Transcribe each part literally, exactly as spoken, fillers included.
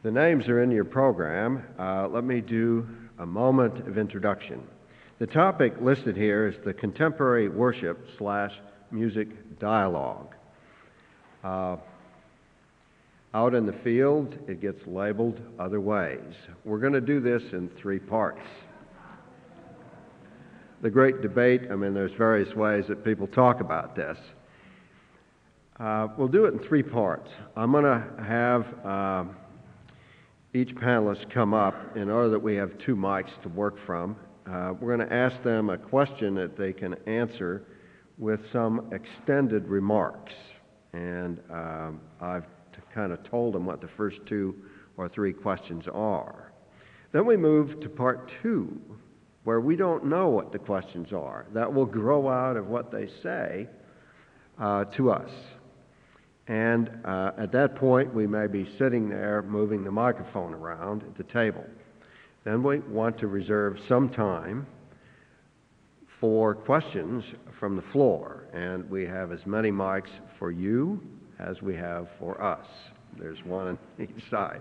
The names are in your program. Uh, let me do a moment of introduction. The topic listed here is the contemporary worship slash music dialogue. Uh, out in the field, it gets labeled other ways. We're going to do this in three parts. The great debate, I mean, there's various ways that people talk about this. Uh, we'll do it in three parts. I'm going to have uh, each panelist come up in order that we have two mics to work from. Uh, we're going to ask them a question that they can answer with some extended remarks. And um, I've t- kind of told them what the first two or three questions are. Then we move to part two, where we don't know what the questions are. That will grow out of what they say uh, to us. And uh, at that point, we may be sitting there moving the microphone around at the table. Then we want to reserve some time for questions from the floor. And we have as many mics for you as we have for us. There's one on each side.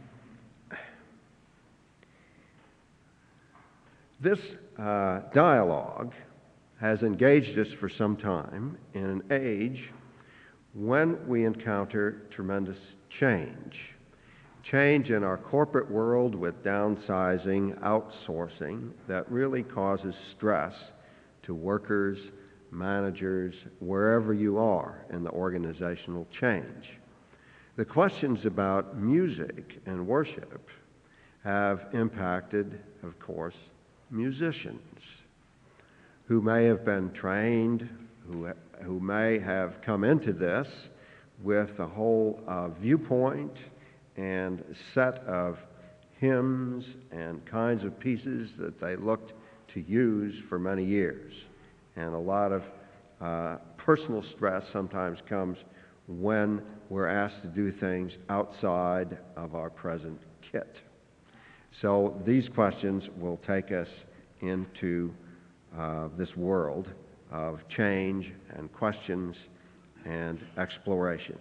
This uh, dialogue has engaged us for some time in an age when we encounter tremendous change. Change in our corporate world with downsizing, outsourcing, that really causes stress to workers, managers, wherever you are in the organizational change. The questions about music and worship have impacted, of course, musicians who may have been trained, who who may have come into this with a whole uh, viewpoint and set of hymns and kinds of pieces that they looked to use for many years. And a lot of uh, personal stress sometimes comes when we're asked to do things outside of our present kit. So these questions will take us into uh, this world of change and questions and exploration.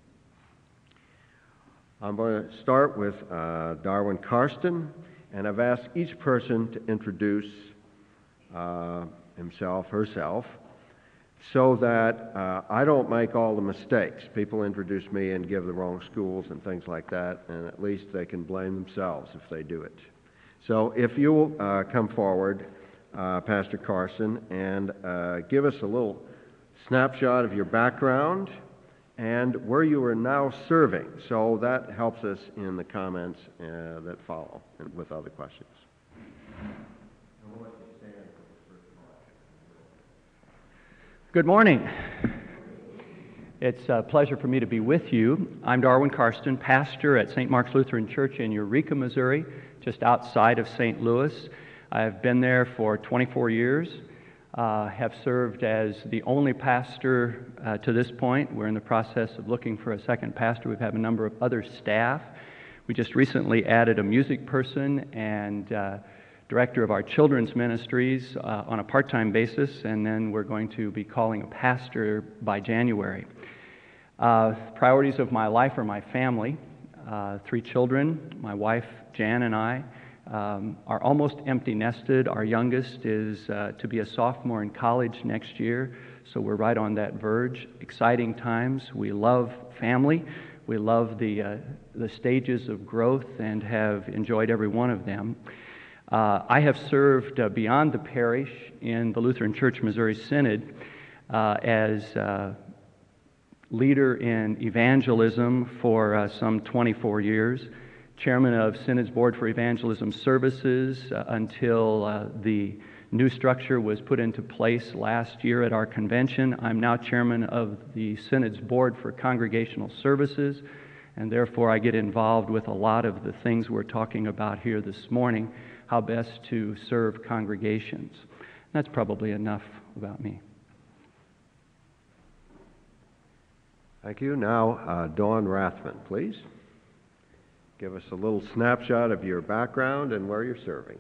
I'm going to start with uh, Darwin Karsten, and I've asked each person to introduce uh, himself, herself, so that uh, I don't make all the mistakes. People introduce me and give the wrong schools and things like that, and at least they can blame themselves if they do it. So if you'll uh, come forward, uh, Pastor Carson, and uh, give us a little snapshot of your background and where you are now serving. So that helps us in the comments uh, that follow and with other questions. Good morning. It's a pleasure for me to be with you. I'm Darwin Karsten, pastor at Saint Mark's Lutheran Church in Eureka, Missouri, just outside of Saint Louis. I've been there for twenty-four years, uh, have served as the only pastor uh, to this point. We're in the process of looking for a second pastor. We've had a number of other staff. We just recently added a music person and uh, director of our children's ministries uh, on a part-time basis, and then we're going to be calling a pastor by January. Uh, priorities of my life are my family, uh, three children, my wife Jan and I um, are almost empty nested. Our youngest is uh, to be a sophomore in college next year, so we're right on that verge. Exciting times. We love family. We love the, uh, the stages of growth and have enjoyed every one of them. Uh, I have served uh, beyond the parish in the Lutheran Church Missouri Synod uh, as uh, leader in evangelism for uh, some twenty-four years, chairman of Synod's Board for Evangelism Services uh, until uh, the new structure was put into place last year at our convention. I'm now chairman of the Synod's Board for Congregational Services, and therefore I get involved with a lot of the things we're talking about here this morning, how best to serve congregations. That's probably enough about me. Thank you. Now, uh, Dawn Rathman, please. Give us a little snapshot of your background and where you're serving.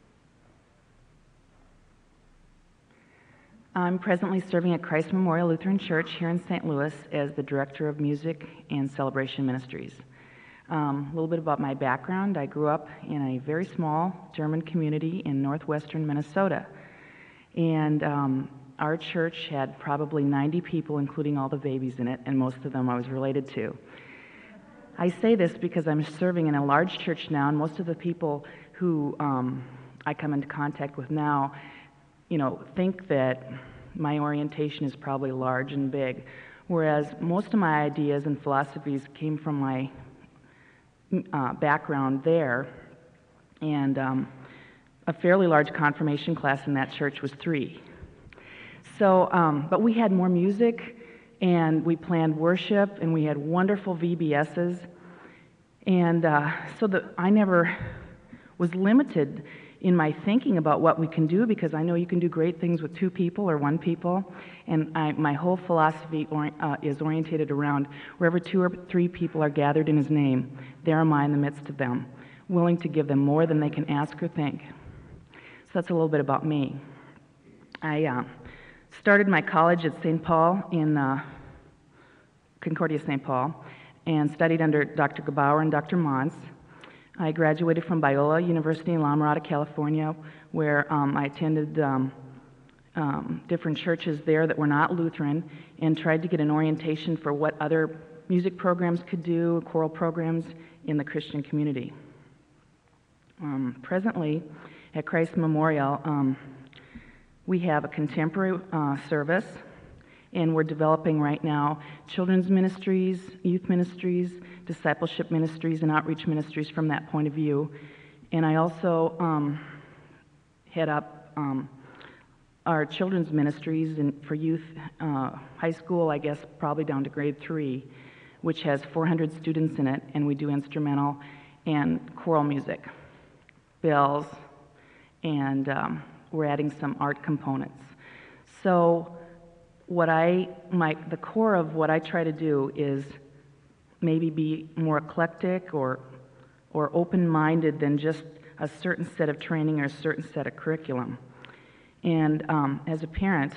I'm presently serving at Christ Memorial Lutheran Church here in Saint Louis as the Director of Music and Celebration Ministries. Um, a little bit about my background. I grew up in a very small German community in northwestern Minnesota. And um, our church had probably ninety people, including all the babies in it, and most of them I was related to. I say this because I'm serving in a large church now, and most of the people who um, I come into contact with now, you know, think that my orientation is probably large and big, whereas most of my ideas and philosophies came from my uh, background there, and um, a fairly large confirmation class in that church was three. So, um, but we had more music, and we planned worship, and we had wonderful V B S's, and uh, so that I never was limited in my thinking about what we can do, because I know you can do great things with two people or one people, and I, my whole philosophy or, uh, is orientated around wherever two or three people are gathered in His name, there am I in the midst of them, willing to give them more than they can ask or think. So that's a little bit about me. I uh, started my college at Saint Paul in uh, Concordia Saint Paul, and studied under Doctor Gebauer and Doctor Mons. I graduated from Biola University in La Mirada, California, where um, I attended um, um, different churches there that were not Lutheran, and tried to get an orientation for what other music programs could do, choral programs in the Christian community. Um, presently, at Christ Memorial, um, we have a contemporary uh, service, and we're developing right now children's ministries, youth ministries, discipleship ministries, and outreach ministries from that point of view. And I also um, head up um, our children's ministries in, for youth, uh, high school, I guess probably down to grade three, which has four hundred students in it, and we do instrumental and choral music, bells, and um, we're adding some art components. So what I, my, the core of what I try to do is maybe be more eclectic or, or open-minded than just a certain set of training or a certain set of curriculum. And um, as a parent,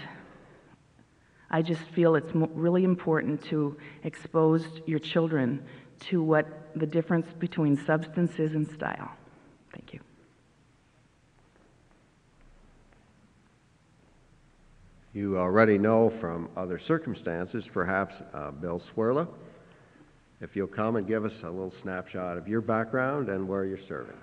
I just feel it's mo- really important to expose your children to what the difference between substance is and style. Thank you. You already know from other circumstances, perhaps uh, Bill Swirla. If you'll come and give us a little snapshot of your background and where you're serving.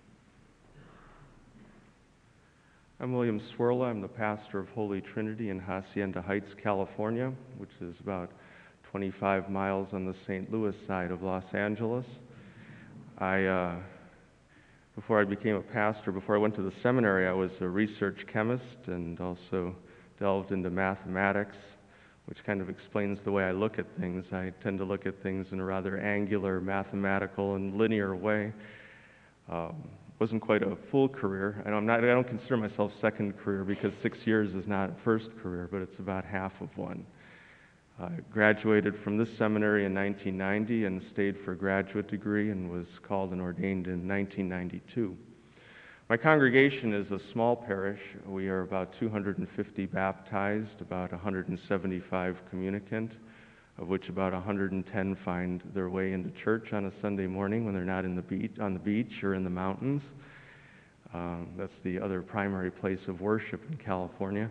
I'm William Swirla. I'm the pastor of Holy Trinity in Hacienda Heights, California, which is about twenty-five miles on the Saint Louis side of Los Angeles. I, uh, before I became a pastor, before I went to the seminary, I was a research chemist and also delved into mathematics, which kind of explains the way I look at things. I tend to look at things in a rather angular, mathematical, and linear way. Um, wasn't quite a full career. And I'm not, I don't consider myself second career because six years is not a first career, but it's about half of one. I graduated from this seminary in nineteen ninety and stayed for a graduate degree and was called and ordained in nineteen ninety-two. My congregation is a small parish. We are about two hundred fifty baptized, about one hundred seventy-five communicant, of which about one hundred ten find their way into church on a Sunday morning when they're not in the beach, on the beach or in the mountains. Um, that's the other primary place of worship in California.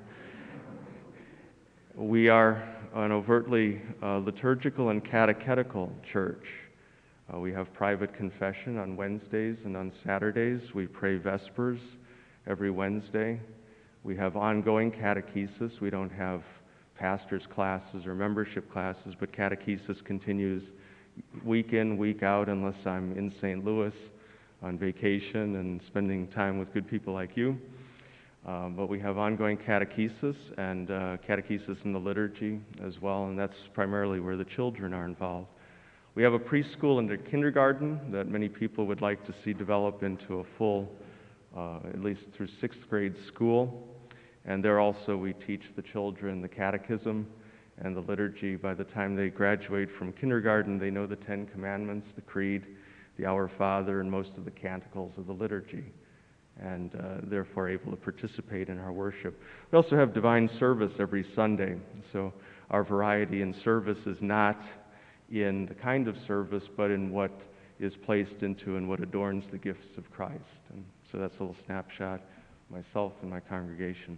We are an overtly uh, liturgical and catechetical church. Uh, we have private confession on Wednesdays and on Saturdays. We pray Vespers every Wednesday. We have ongoing catechesis. We don't have pastors' classes or membership classes, but catechesis continues week in, week out, unless I'm in Saint Louis on vacation and spending time with good people like you. Um, but we have ongoing catechesis and uh, catechesis in the liturgy as well, and that's primarily where the children are involved. We have a preschool and a kindergarten that many people would like to see develop into a full, uh, at least through sixth grade school. And there also we teach the children the catechism and the liturgy. By the time they graduate from kindergarten, they know the Ten Commandments, the Creed, the Our Father, and most of the canticles of the liturgy, and uh, therefore able to participate in our worship. We also have divine service every Sunday. So our variety in service is not in the kind of service, but in what is placed into and what adorns the gifts of Christ. And so that's a little snapshot of myself and my congregation.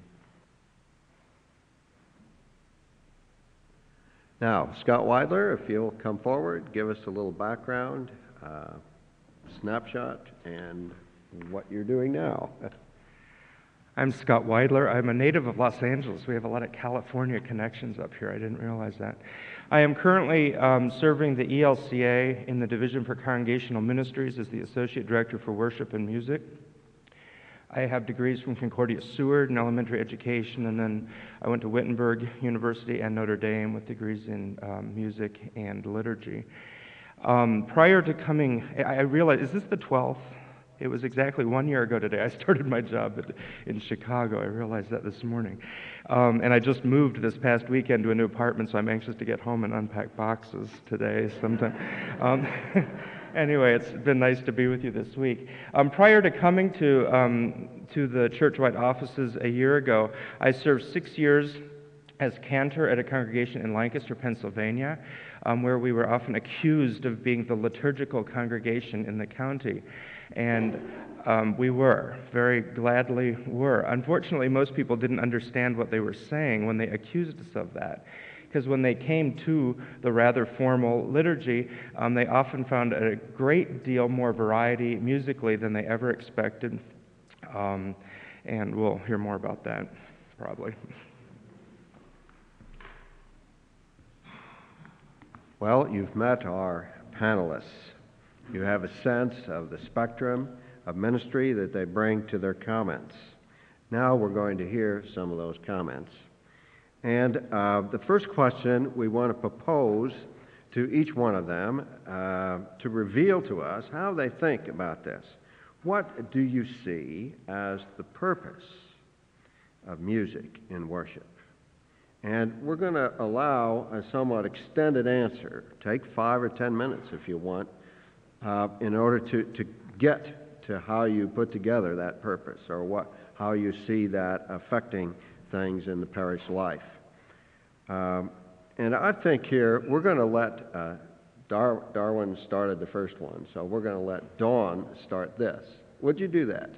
Now, Scott Weidler, if you'll come forward, give us a little background, uh, snapshot, and what you're doing now. I'm Scott Weidler. I'm a native of Los Angeles. We have a lot of California connections up here. I didn't realize that. I am currently um, serving the E L C A in the Division for Congregational Ministries as the Associate Director for Worship and Music. I have degrees from Concordia Seward in elementary education, and then I went to Wittenberg University and Notre Dame with degrees in um, music and liturgy. Um, prior to coming, I, I realized, is this the twelfth? It was exactly one year ago today. I started my job at, in Chicago. I realized that this morning. Um, and I just moved this past weekend to a new apartment, so I'm anxious to get home and unpack boxes today sometime. Um, anyway, it's been nice to be with you this week. Um, prior to coming to, um, to the church-wide offices a year ago, I served six years as cantor at a congregation in Lancaster, Pennsylvania, um, where we were often accused of being the liturgical congregation in the county. And um, we were, very gladly were. Unfortunately, most people didn't understand what they were saying when they accused us of that. Because when they came to the rather formal liturgy, um, they often found a great deal more variety musically than they ever expected. Um, and we'll hear more about that, probably. Well, you've met our panelists. You have a sense of the spectrum of ministry that they bring to their comments. Now we're going to hear some of those comments. And uh, the first question we want to propose to each one of them uh, to reveal to us how they think about this. What do you see as the purpose of music in worship? And we're going to allow a somewhat extended answer. Take five or ten minutes if you want, uh, in order to, to get to how you put together that purpose, or what, how you see that affecting things in the parish life. Um, and I think here we're going to let, uh, Dar- Darwin started the first one, so we're going to let Dawn start this. Would you do that?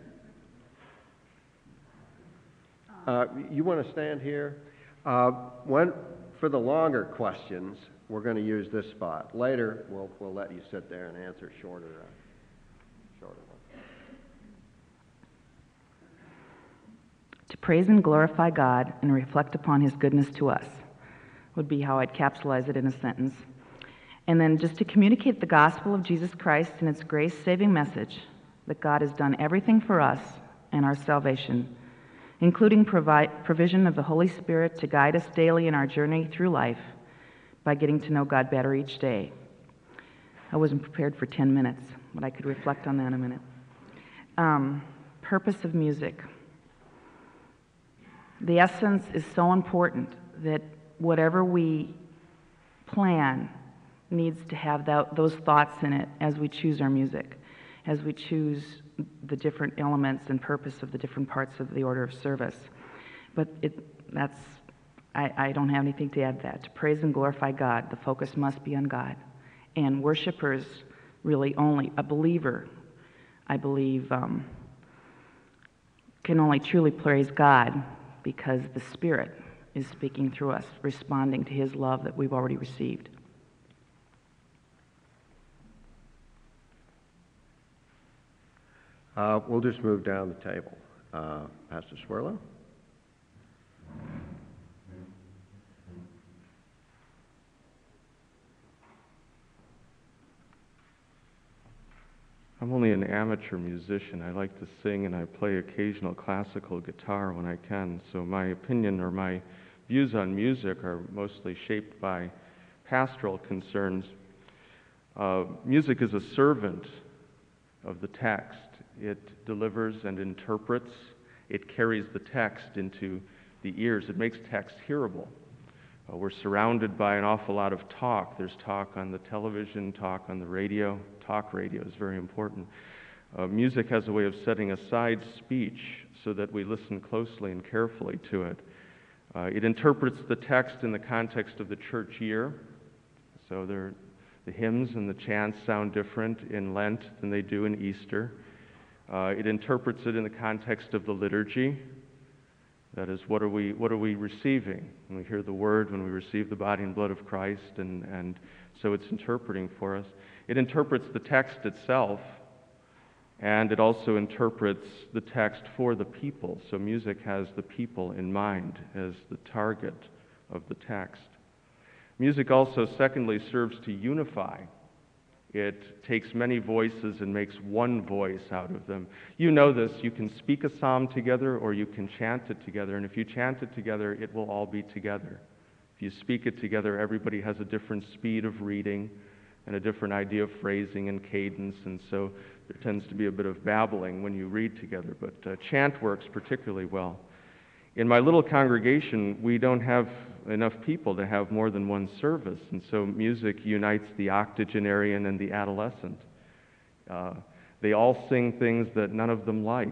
Uh, you want to stand here? Uh, when, for the longer questions, we're going to use this spot. Later, we'll, we'll let you sit there and answer shorter, uh, shorter ones. To praise and glorify God and reflect upon His goodness to us would be how I'd capsulize it in a sentence. And then just to communicate the gospel of Jesus Christ and its grace-saving message that God has done everything for us and our salvation, including provide, provision of the Holy Spirit to guide us daily in our journey through life by getting to know God better each day. I wasn't prepared for ten minutes, but I could reflect on that in a minute. Um, purpose of music. The essence is so important that whatever we plan needs to have that, those thoughts in it as we choose our music, as we choose the different elements and purpose of the different parts of the order of service. But it, that's, I, I don't have anything to add to that. To praise and glorify God, the focus must be on God. And worshipers really only, a believer, I believe, um, can only truly praise God because the Spirit is speaking through us, responding to His love that we've already received. Uh, we'll just move down the table. Uh, Pastor Swirlo? I'm only an amateur musician. I like to sing and I play occasional classical guitar when I can, so my opinion or my views on music are mostly shaped by pastoral concerns. Uh, music is a servant of the text. It delivers and interprets. It carries the text into the ears. It makes text hearable. Uh, we're surrounded by an awful lot of talk. There's talk on the television, talk on the radio. Talk radio is very important. Uh, music has a way of setting aside speech so that we listen closely and carefully to it. Uh, it interprets the text in the context of the church year. So there, The hymns and the chants sound different in Lent than they do in Easter. Uh, it interprets it in the context of the liturgy. That is, what are we what are we receiving when we hear the word, when we receive the body and blood of Christ, and, and so it's interpreting for us. It interprets the text itself, and it also interprets the text for the people. So music has the people in mind as the target of the text. Music also, secondly, serves to unify. It takes many voices and makes one voice out of them. You know this. You can speak a psalm together or you can chant it together. And if you chant it together, it will all be together. If you speak it together, everybody has a different speed of reading and a different idea of phrasing and cadence. And so there tends to be a bit of babbling when you read together. But uh, chant works particularly well. In my little congregation, we don't have enough people to have more than one service, and so music unites the octogenarian and the adolescent. Uh, they all sing things that none of them like.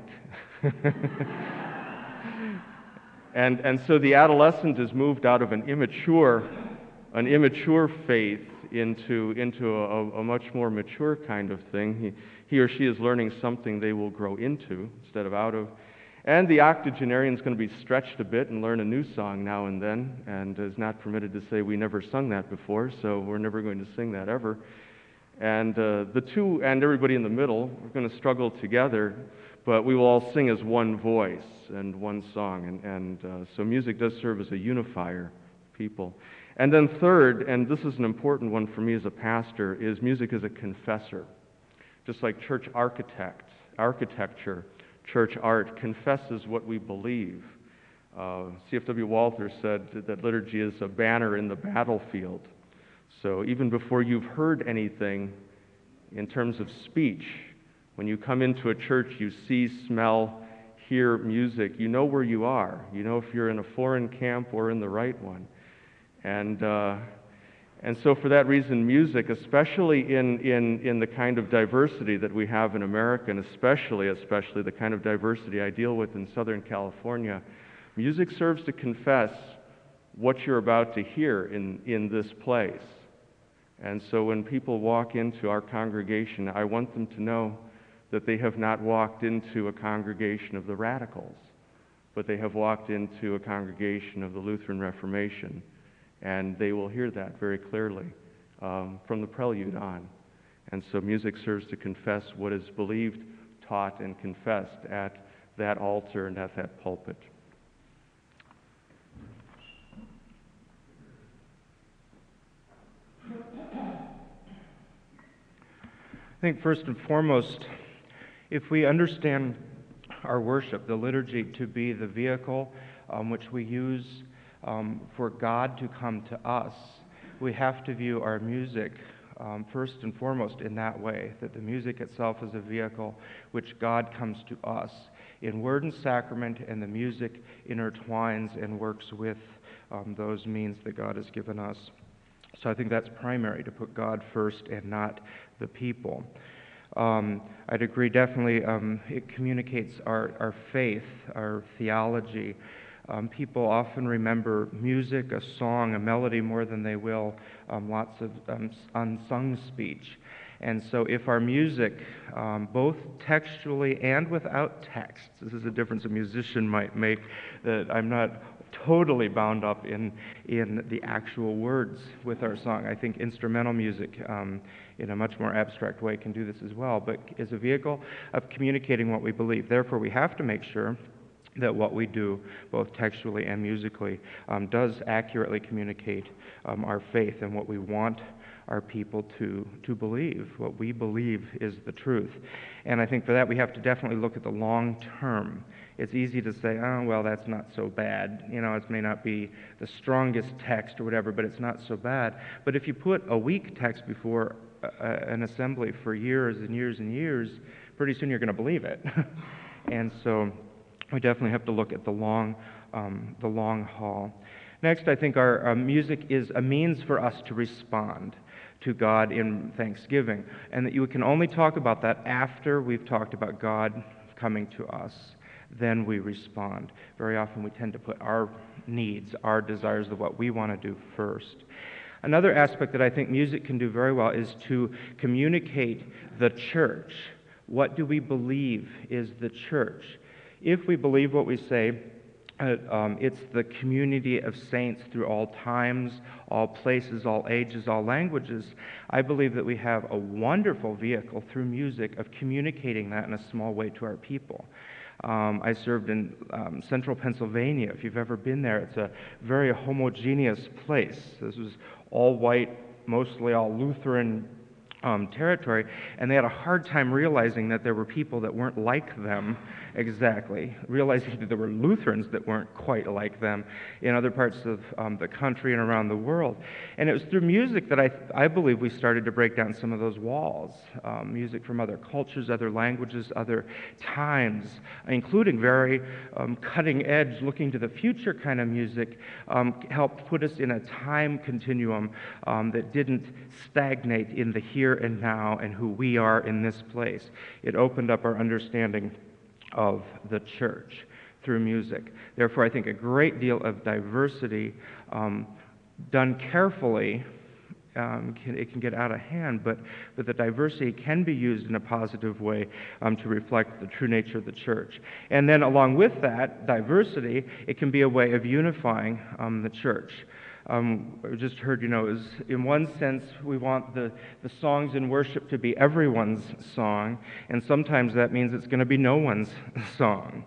and, and so the adolescent is moved out of an immature, an immature faith into, into a, a much more mature kind of thing. He, he or she is learning something they will grow into instead of out of. And the octogenarian is going to be stretched a bit and learn a new song now and then, and is not permitted to say, we never sung that before, so we're never going to sing that ever. And uh, the two, and everybody in the middle, we're going to struggle together, but we will all sing as one voice and one song. And, and uh, so music does serve as a unifier of people. And then third, and this is an important one for me as a pastor, is music as a confessor. Just like church architect, architecture, church art confesses what we believe. Uh, C F W Walther said that liturgy is a banner in the battlefield. So even before you've heard anything in terms of speech, when you come into a church, you see, smell, hear music, you know where you are. You know if you're in a foreign camp or in the right one. And uh, And so for that reason, music, especially in, in, in the kind of diversity that we have in America, and especially, especially the kind of diversity I deal with in Southern California, music serves to confess what you're about to hear in, in this place. And so when people walk into our congregation, I want them to know that they have not walked into a congregation of the radicals, but they have walked into a congregation of the Lutheran Reformation. And they will hear that very clearly um, from the prelude on. And so music serves to confess what is believed, taught, and confessed at that altar and at that pulpit. I think first and foremost, if we understand our worship, the liturgy, to be the vehicle um, which we use Um, for God to come to us, we have to view our music um, first and foremost in that way, that the music itself is a vehicle which God comes to us in word and sacrament, and the music intertwines and works with um, those means that God has given us. So I think that's primary, to put God first and not the people. Um, I'd agree definitely um, it communicates our, our faith, our theology. Um, people often remember music, a song, a melody more than they will um, lots of um, unsung speech. And so if our music, um, both textually and without text, this is a difference a musician might make, that I'm not totally bound up in, in the actual words with our song. I think instrumental music, um, in a much more abstract way, can do this as well, but is a vehicle of communicating what we believe. Therefore, we have to make sure that what we do, both textually and musically, um, does accurately communicate um, our faith and what we want our people to, to believe, what we believe is the truth. And I think for that we have to definitely look at the long term. It's easy to say, oh, well, that's not so bad. You know, it may not be the strongest text or whatever, but it's not so bad. But if you put a weak text before a, an assembly for years and years and years, pretty soon you're going to believe it. And so we definitely have to look at the long, um, the long haul. Next, I think our, our music is a means for us to respond to God in thanksgiving, and that you can only talk about that after we've talked about God coming to us. Then we respond. Very often we tend to put our needs, our desires of what we want to do first. Another aspect that I think music can do very well is to communicate the church. What do we believe is the church? If we believe what we say, uh, um, it's the community of saints through all times, all places, all ages, all languages. I believe that we have a wonderful vehicle through music of communicating that in a small way to our people. Um, I served in um, central Pennsylvania. If you've ever been there, it's a very homogeneous place. This was all white, mostly all Lutheran um, territory, and they had a hard time realizing that there were people that weren't like them exactly, realizing that there were Lutherans that weren't quite like them in other parts of um, the country and around the world. And it was through music that I, I believe we started to break down some of those walls. Um, music from other cultures, other languages, other times, including very um, cutting edge, looking to the future kind of music, um, helped put us in a time continuum um, that didn't stagnate in the here and now and who we are in this place. It opened up our understanding of the church through music. Therefore, I think a great deal of diversity um, done carefully, um, can, it can get out of hand, but, but the diversity can be used in a positive way um, to reflect the true nature of the church. And then along with that diversity, it can be a way of unifying um, the church. Um, I just heard, you know, is in one sense we want the, the songs in worship to be everyone's song, and sometimes that means it's going to be no one's song.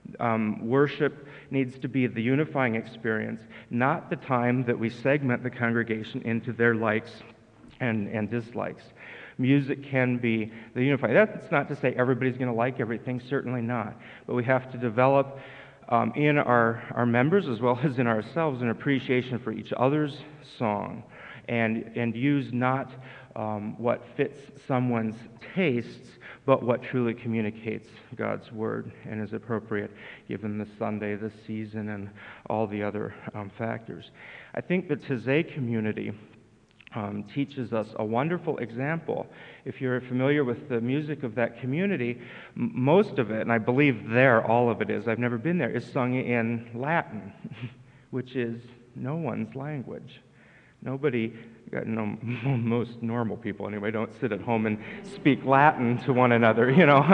Um, worship needs to be the unifying experience, not the time that we segment the congregation into their likes and, and dislikes. Music can be the unifying. That's not to say everybody's going to like everything, certainly not, but we have to develop Um, in our, our members as well as in ourselves an appreciation for each other's song, and, and use not um, what fits someone's tastes, but what truly communicates God's Word and is appropriate given the Sunday, the season, and all the other um, factors. I think the Taizé community Um, teaches us a wonderful example. If you're familiar with the music of that community, m- most of it, and I believe there all of it is, I've never been there, is sung in Latin, which is no one's language. Nobody, no, most normal people anyway, don't sit at home and speak Latin to one another, you know.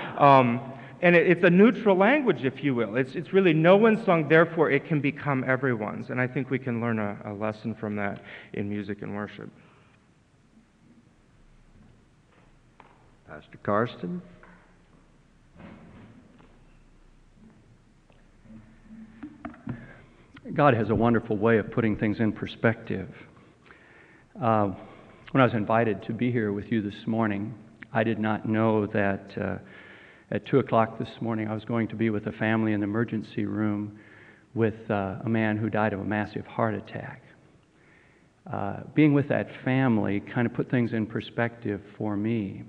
um, And it, it's a neutral language, if you will. It's, it's really no one's song, therefore it can become everyone's. And I think we can learn a, a lesson from that in music and worship. Pastor Karsten? God has a wonderful way of putting things in perspective. Uh, when I was invited to be here with you this morning, I did not know that uh, at two o'clock this morning I was going to be with a family in the emergency room with uh, a man who died of a massive heart attack. Uh, being with that family kind of put things in perspective for me.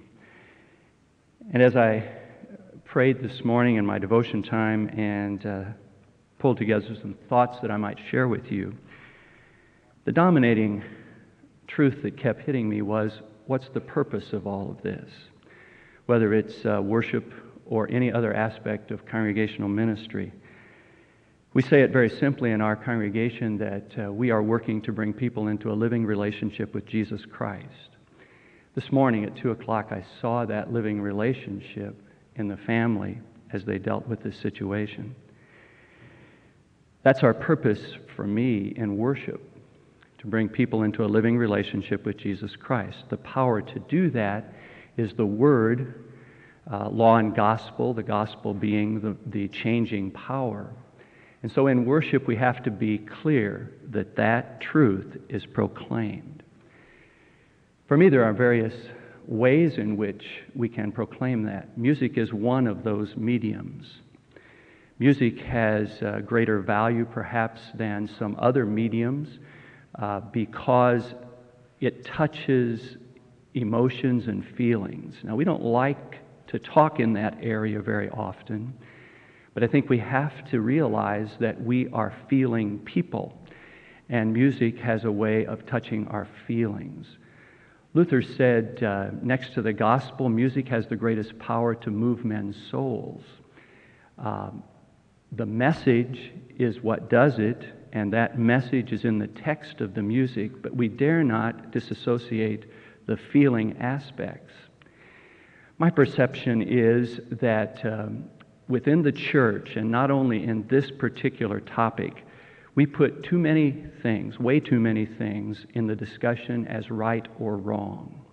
And as I prayed this morning in my devotion time and uh, pulled together some thoughts that I might share with you, the dominating truth that kept hitting me was, what's the purpose of all of this? Whether it's uh, worship or any other aspect of congregational ministry. We say it very simply in our congregation that uh, we are working to bring people into a living relationship with Jesus Christ. This morning at two o'clock I saw that living relationship in the family as they dealt with this situation. That's our purpose for me in worship, to bring people into a living relationship with Jesus Christ. The power to do that is the Word, uh, law and gospel, the gospel being the, the changing power. And so in worship we have to be clear that that truth is proclaimed. For me, there are various ways in which we can proclaim that. Music is one of those mediums. Music has uh, greater value perhaps than some other mediums uh, because it touches emotions and feelings. Now, we don't like to talk in that area very often, but I think we have to realize that we are feeling people, and music has a way of touching our feelings. Luther said, uh, next to the gospel, music has the greatest power to move men's souls. Um, the message is what does it, and that message is in the text of the music, but we dare not disassociate the feeling aspects. My perception is that um, within the church, and not only in this particular topic, we put too many things, way too many things, in the discussion as right or wrong.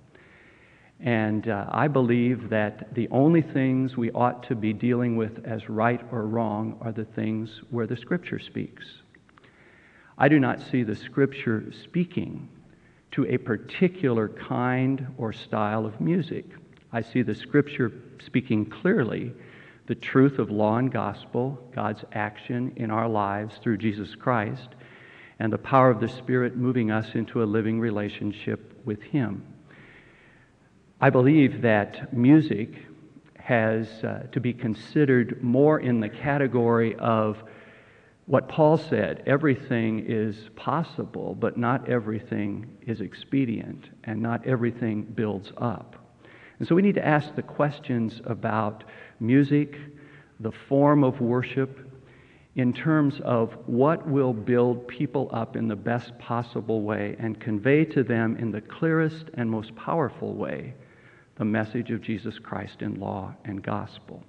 And uh, I believe that the only things we ought to be dealing with as right or wrong are the things where the Scripture speaks. I do not see the Scripture speaking to a particular kind or style of music. I see the Scripture speaking clearly the truth of law and gospel, God's action in our lives through Jesus Christ, and the power of the Spirit moving us into a living relationship with Him. I believe that music has uh, to be considered more in the category of what Paul said, everything is possible, but not everything is expedient, and not everything builds up. And so we need to ask the questions about music, the form of worship, in terms of what will build people up in the best possible way and convey to them in the clearest and most powerful way the message of Jesus Christ in law and gospel.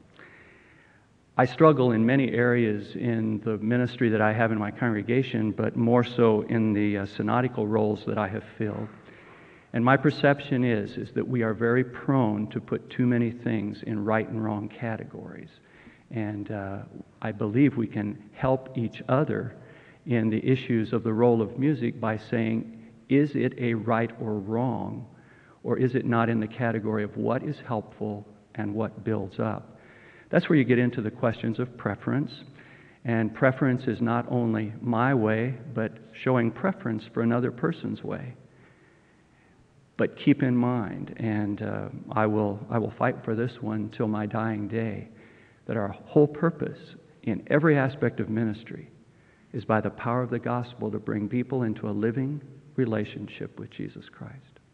I struggle in many areas in the ministry that I have in my congregation, but more so in the uh, synodical roles that I have filled. And my perception is, is that we are very prone to put too many things in right and wrong categories. And uh, I believe we can help each other in the issues of the role of music by saying, is it a right or wrong, or is it not in the category of what is helpful and what builds up? That's where you get into the questions of preference. And preference is not only my way, but showing preference for another person's way. But keep in mind, and uh, I will I will fight for this one till my dying day, that our whole purpose in every aspect of ministry is by the power of the gospel to bring people into a living relationship with Jesus Christ.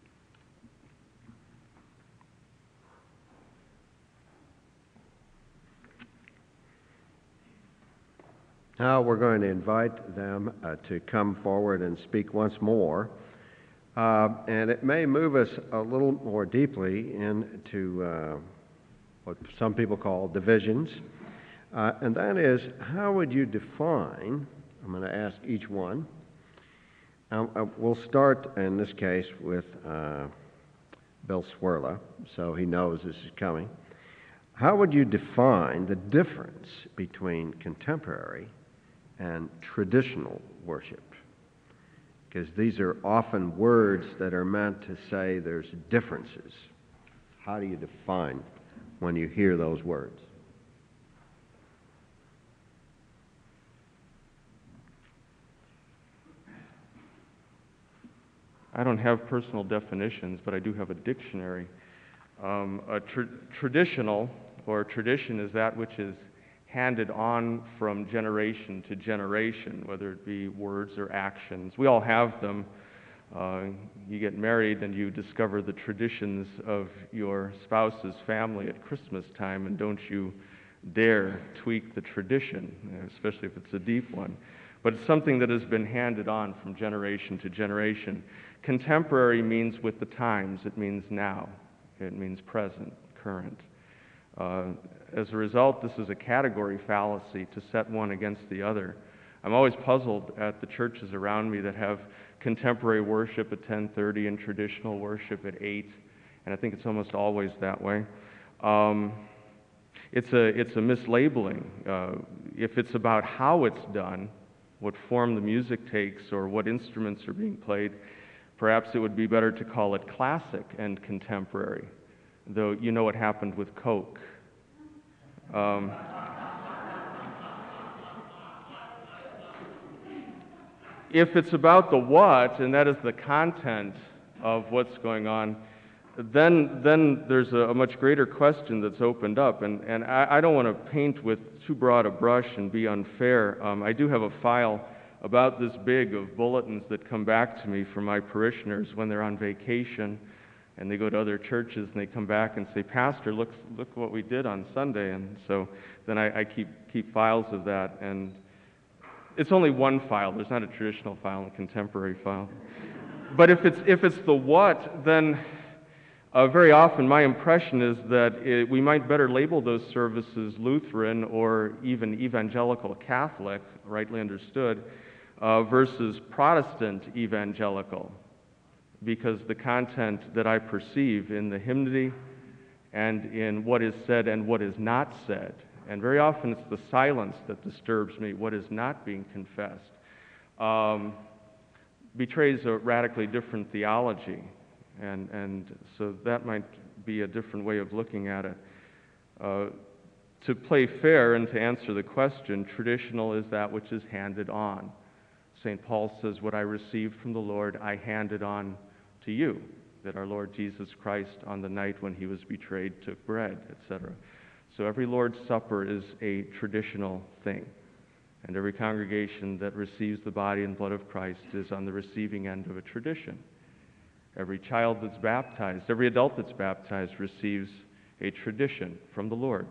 Now we're going to invite them uh, to come forward and speak once more. Uh, and it may move us a little more deeply into uh, what some people call divisions. Uh, and that is, how would you define, I'm going to ask each one. Um, uh, we'll start, in this case, with uh, Bill Swirla, so he knows this is coming. How would you define the difference between contemporary and traditional worship? Because these are often words that are meant to say there's differences. How do you define when you hear those words? I don't have personal definitions, but I do have a dictionary. Um, a tra- traditional, or tradition, is that which is handed on from generation to generation, whether it be words or actions. We all have them. Uh, you get married and you discover the traditions of your spouse's family at Christmas time, and don't you dare tweak the tradition, especially if it's a deep one. But it's something that has been handed on from generation to generation. Contemporary means with the times. It means now. It means present, current. Uh, as a result, this is a category fallacy to set one against the other. I'm always puzzled at the churches around me that have contemporary worship at ten thirty and traditional worship at eight, and I think it's almost always that way. Um, it's a it's a mislabeling. Uh, if it's about how it's done, what form the music takes, or what instruments are being played, perhaps it would be better to call it classic and contemporary. Though you know what happened with Coke. Um, if it's about the what, and that is the content of what's going on, then then there's a, a much greater question that's opened up. And, and I, I don't want to paint with too broad a brush and be unfair. Um, I do have a file about this big of bulletins that come back to me from my parishioners when they're on vacation, and they go to other churches and they come back and say, "Pastor, look look what we did on Sunday." And so then I, I keep keep files of that. And it's only one file. There's not a traditional file and a contemporary file. But if it's, if it's the what, then uh, very often my impression is that it, we might better label those services Lutheran or even Evangelical Catholic, rightly understood, uh, versus Protestant Evangelical, because the content that I perceive in the hymnody and in what is said and what is not said, and very often it's the silence that disturbs me, what is not being confessed, um, betrays a radically different theology. And, and so that might be a different way of looking at it. Uh, to play fair and to answer the question, traditional is that which is handed on. Saint Paul says, what I received from the Lord, I handed on to you, that our Lord Jesus Christ on the night when he was betrayed took bread, et cetera. So every Lord's Supper is a traditional thing. And every congregation that receives the body and blood of Christ is on the receiving end of a tradition. Every child that's baptized, every adult that's baptized receives a tradition from the Lord.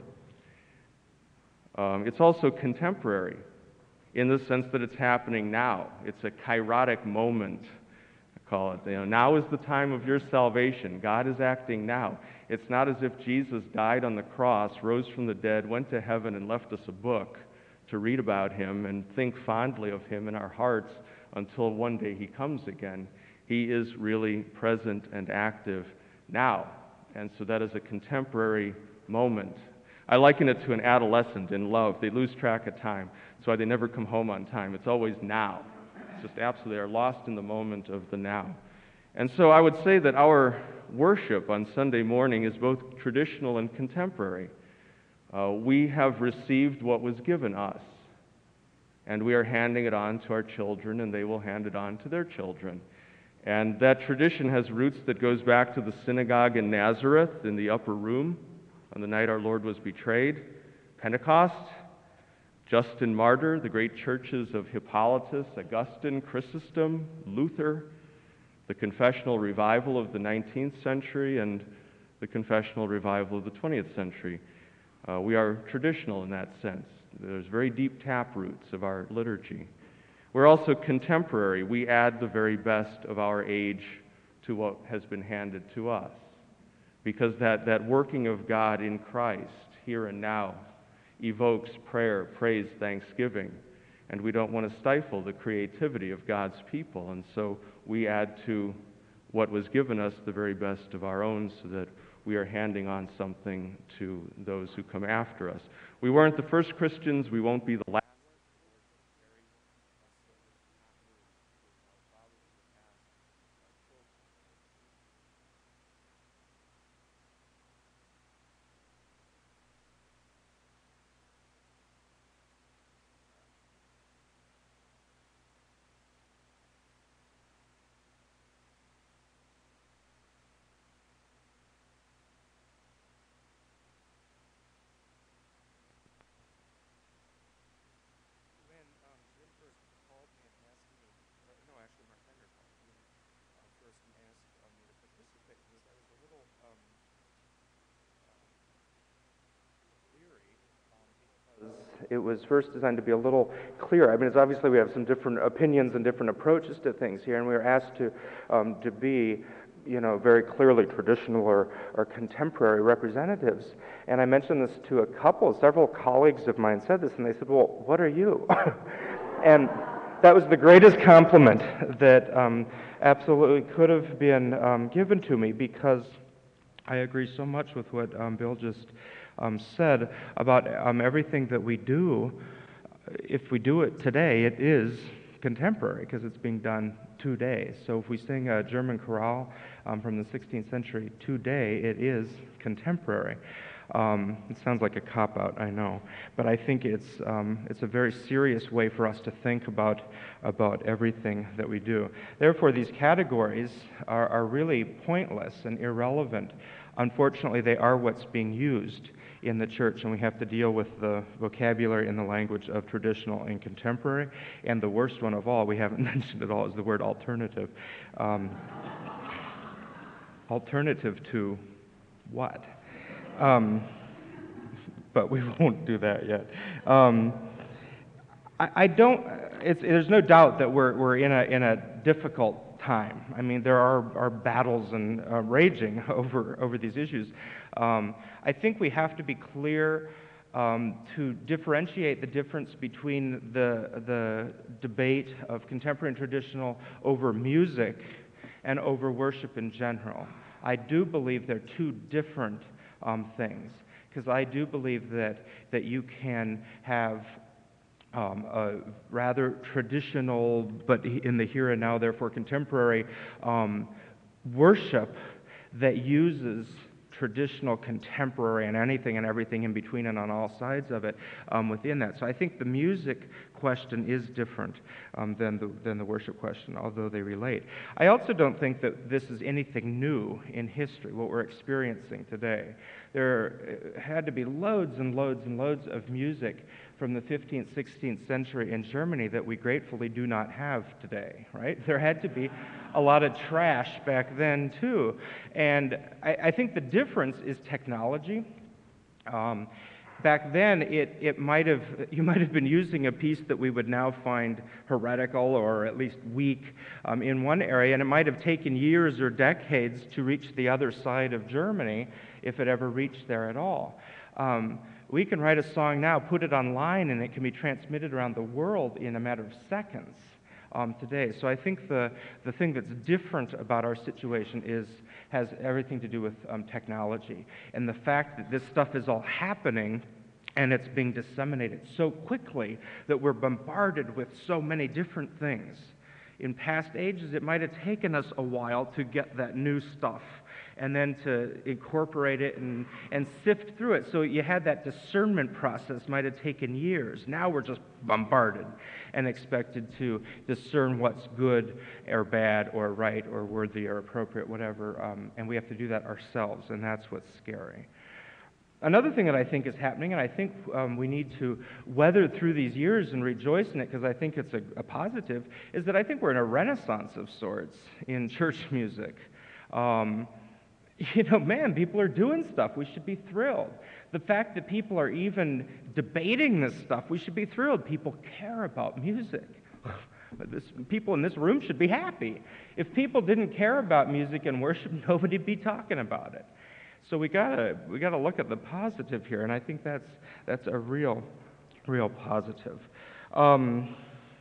Um, it's also contemporary in the sense that it's happening now. It's a kairotic moment, I call it. You know, now is the time of your salvation. God is acting now. It's not as if Jesus died on the cross, rose from the dead, went to heaven, and left us a book to read about him and think fondly of him in our hearts until one day he comes again. He is really present and active now. And so that is a contemporary moment. I liken it to an adolescent in love. They lose track of time. That's why they never come home on time. It's always now. It's just absolutely, they're lost in the moment of the now. And so I would say that our worship on Sunday morning is both traditional and contemporary. Uh, we have received what was given us, and we are handing it on to our children, and they will hand it on to their children. And that tradition has roots that goes back to the synagogue in Nazareth, in the upper room, on the night our Lord was betrayed, Pentecost, Justin Martyr, the great churches of Hippolytus, Augustine, Chrysostom, Luther, the confessional revival of the nineteenth century, and the confessional revival of the twentieth century. Uh, we are traditional in that sense. There's very deep tap roots of our liturgy. We're also contemporary. We add the very best of our age to what has been handed to us, because that, that working of God in Christ, here and now, evokes prayer, praise, thanksgiving, and we don't want to stifle the creativity of God's people, and so we add to what was given us the very best of our own, so that we are handing on something to those who come after us. We weren't the first Christians, we won't be the last. It was first designed to be a little clearer. I mean, it's obviously we have some different opinions and different approaches to things here, and we were asked to um, to be, you know, very clearly traditional or, or contemporary representatives. And I mentioned this to a couple, several colleagues of mine said this, and they said, well, what are you? And that was the greatest compliment that um, absolutely could have been um, given to me, because I agree so much with what um, Bill just um, said about um, everything that we do. If we do it today, it is contemporary because it's being done today. So if we sing a German chorale um, from the sixteenth century today, it is contemporary. Um, it sounds like a cop-out, I know, but I think it's um, it's a very serious way for us to think about about everything that we do. Therefore, these categories are, are really pointless and irrelevant. Unfortunately, they are what's being used in the church, and we have to deal with the vocabulary and the language of traditional and contemporary. And the worst one of all, we haven't mentioned at all, is the word alternative. Um, alternative to what? Um, but we won't do that yet. Um, I, I don't, it's, there's no doubt that we're, we're in, a, in a difficult time. I mean, there are, are battles and uh, raging over, over these issues. Um, I think we have to be clear um, to differentiate the difference between the, the debate of contemporary and traditional over music and over worship in general. I do believe they're two different um, things, because I do believe that, that you can have um, a rather traditional, but in the here and now, therefore contemporary, um, worship that uses traditional, contemporary, and anything and everything in between and on all sides of it um, within that. So I think the music question is different um, than, the, than the worship question, although they relate. I also don't think that this is anything new in history, what we're experiencing today. There had to be loads and loads and loads of music from the fifteenth, sixteenth century in Germany that we gratefully do not have today, right? There had to be a lot of trash back then, too. And I, I think the difference is technology. Um, back then, it, it might have, you might have been using a piece that we would now find heretical or at least weak um, in one area, and it might have taken years or decades to reach the other side of Germany, if it ever reached there at all. Um, we can write a song now, put it online, and it can be transmitted around the world in a matter of seconds. Um, today. So I think the, the thing that's different about our situation is has everything to do with um, technology, and the fact that this stuff is all happening and it's being disseminated so quickly that we're bombarded with so many different things. In past ages, it might have taken us a while to get that new stuff and then to incorporate it and, and sift through it. So you had that discernment process, might have taken years. Now we're just bombarded and expected to discern what's good or bad or right or worthy or appropriate, whatever, um, and we have to do that ourselves, and that's what's scary. Another thing that I think is happening, and I think um, we need to weather through these years and rejoice in it because I think it's a, a positive, is that I think we're in a renaissance of sorts in church music. Um, You know, man, people are doing stuff. We should be thrilled. The fact that people are even debating this stuff, we should be thrilled. People care about music. This, people in this room should be happy. If people didn't care about music and worship, nobody'd be talking about it. So we gotta we gotta look at the positive here, and I think that's that's a real, real positive. Um,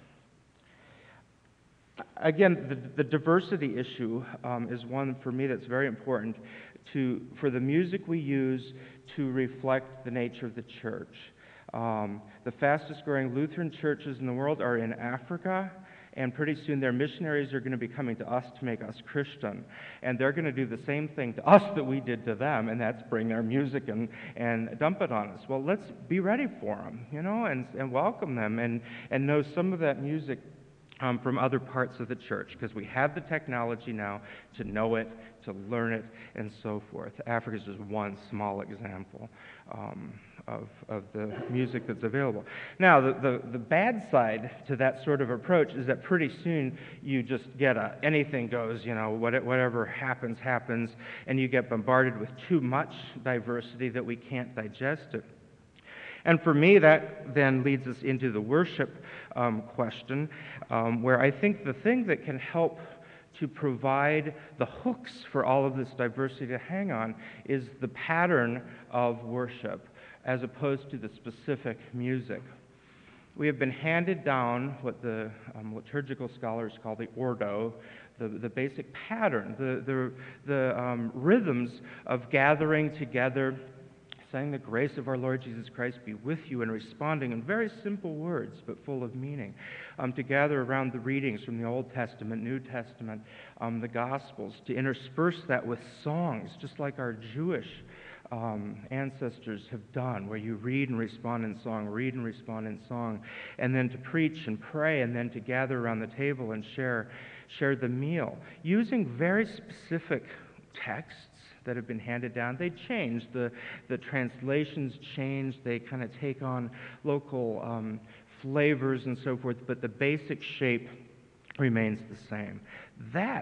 Again, the, the diversity issue um, is one for me that's very important to for the music we use to reflect the nature of the church. Um, the fastest growing Lutheran churches in the world are in Africa, and pretty soon their missionaries are going to be coming to us to make us Christian. And they're going to do the same thing to us that we did to them, and that's bring their music and, and dump it on us. Well, let's be ready for them, you know, and, and welcome them and, and know some of that music Um, from other parts of the church, because we have the technology now to know it, to learn it, and so forth. Africa is just one small example um, of, of the music that's available. Now, the, the, the bad side to that sort of approach is that pretty soon you just get a anything goes, you know, what, whatever happens, happens, and you get bombarded with too much diversity that we can't digest it. And for me, that then leads us into the worship um, question, um, where I think the thing that can help to provide the hooks for all of this diversity to hang on is the pattern of worship, as opposed to the specific music. We have been handed down what the um, liturgical scholars call the ordo, the, the basic pattern, the, the, the um, rhythms of gathering together, saying the grace of our Lord Jesus Christ be with you, and responding in very simple words but full of meaning, um, to gather around the readings from the Old Testament, New Testament, um, the Gospels, to intersperse that with songs, just like our Jewish um, ancestors have done, where you read and respond in song, read and respond in song, and then to preach and pray, and then to gather around the table and share, share the meal, using very specific texts that have been handed down. They change. The, the translations change. They kind of take on local um, flavors and so forth, but the basic shape remains the same. That's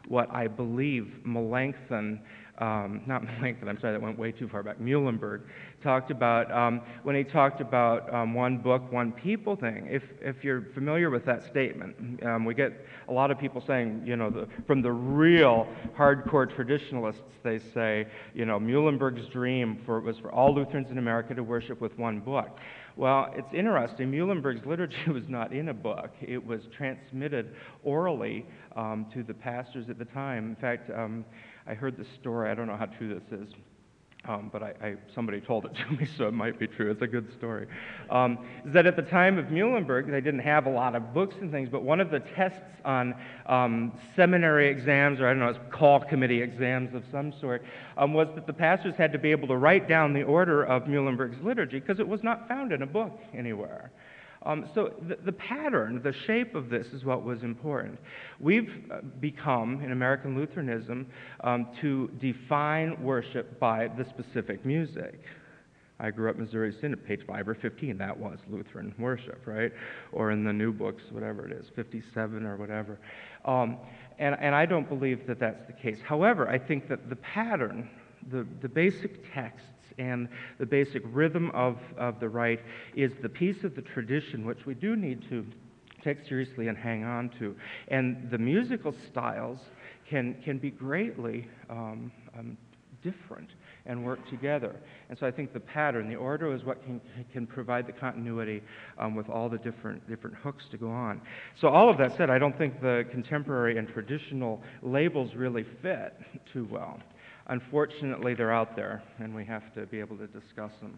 what I believe Melanchthon, um, not Melanchthon, I'm sorry, that went way too far back, Muhlenberg, talked about um, when he talked about um, one book, one people thing. If, if you're familiar with that statement, um, we get a lot of people saying, you know, the, from the real hardcore traditionalists, they say, you know, Muhlenberg's dream for, was for all Lutherans in America to worship with one book. Well, it's interesting. Muhlenberg's liturgy was not in a book. It was transmitted orally um, to the pastors at the time. In fact, um, I heard the story. I don't know how true this is, um, but I, I, somebody told it to me, so it might be true. It's a good story. Um, is that at the time of Muhlenberg, they didn't have a lot of books and things, but one of the tests on um, seminary exams, or I don't know, it's call committee exams of some sort, um, was that the pastors had to be able to write down the order of Muhlenberg's liturgy because it was not found in a book anywhere. Um, so the, the pattern, the shape of this is what was important. We've become, in American Lutheranism, um, to define worship by the specific music. I grew up in Missouri Synod, page five or fifteen, that was Lutheran worship, right? Or in the new books, whatever it is, fifty-seven or whatever. Um, and, and I don't believe that that's the case. However, I think that the pattern, the, the basic texts, and the basic rhythm of, of the rite is the piece of the tradition which we do need to take seriously and hang on to. And the musical styles can, can be greatly um, um, different and work together. And so I think the pattern, the order is what can, can provide the continuity um, with all the different, different hooks to go on. So all of that said, I don't think the contemporary and traditional labels really fit too well. Unfortunately, they're out there, and we have to be able to discuss them.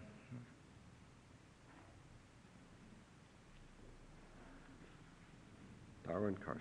Darwin Karsten.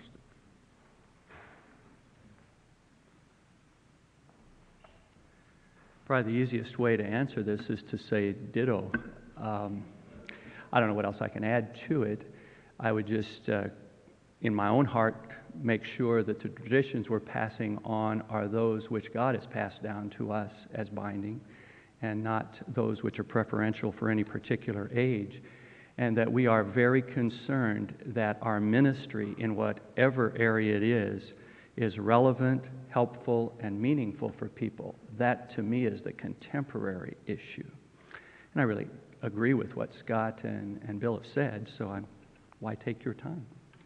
Probably the easiest way to answer this is to say ditto. Um, I don't know what else I can add to it. I would just, uh, in my own heart, make sure that the traditions we're passing on are those which God has passed down to us as binding, and not those which are preferential for any particular age. And that we are very concerned that our ministry, in whatever area it is, is relevant, helpful, and meaningful for people. That, to me, is the contemporary issue. And I really agree with what Scott and, and Bill have said, so I'm, why take your time?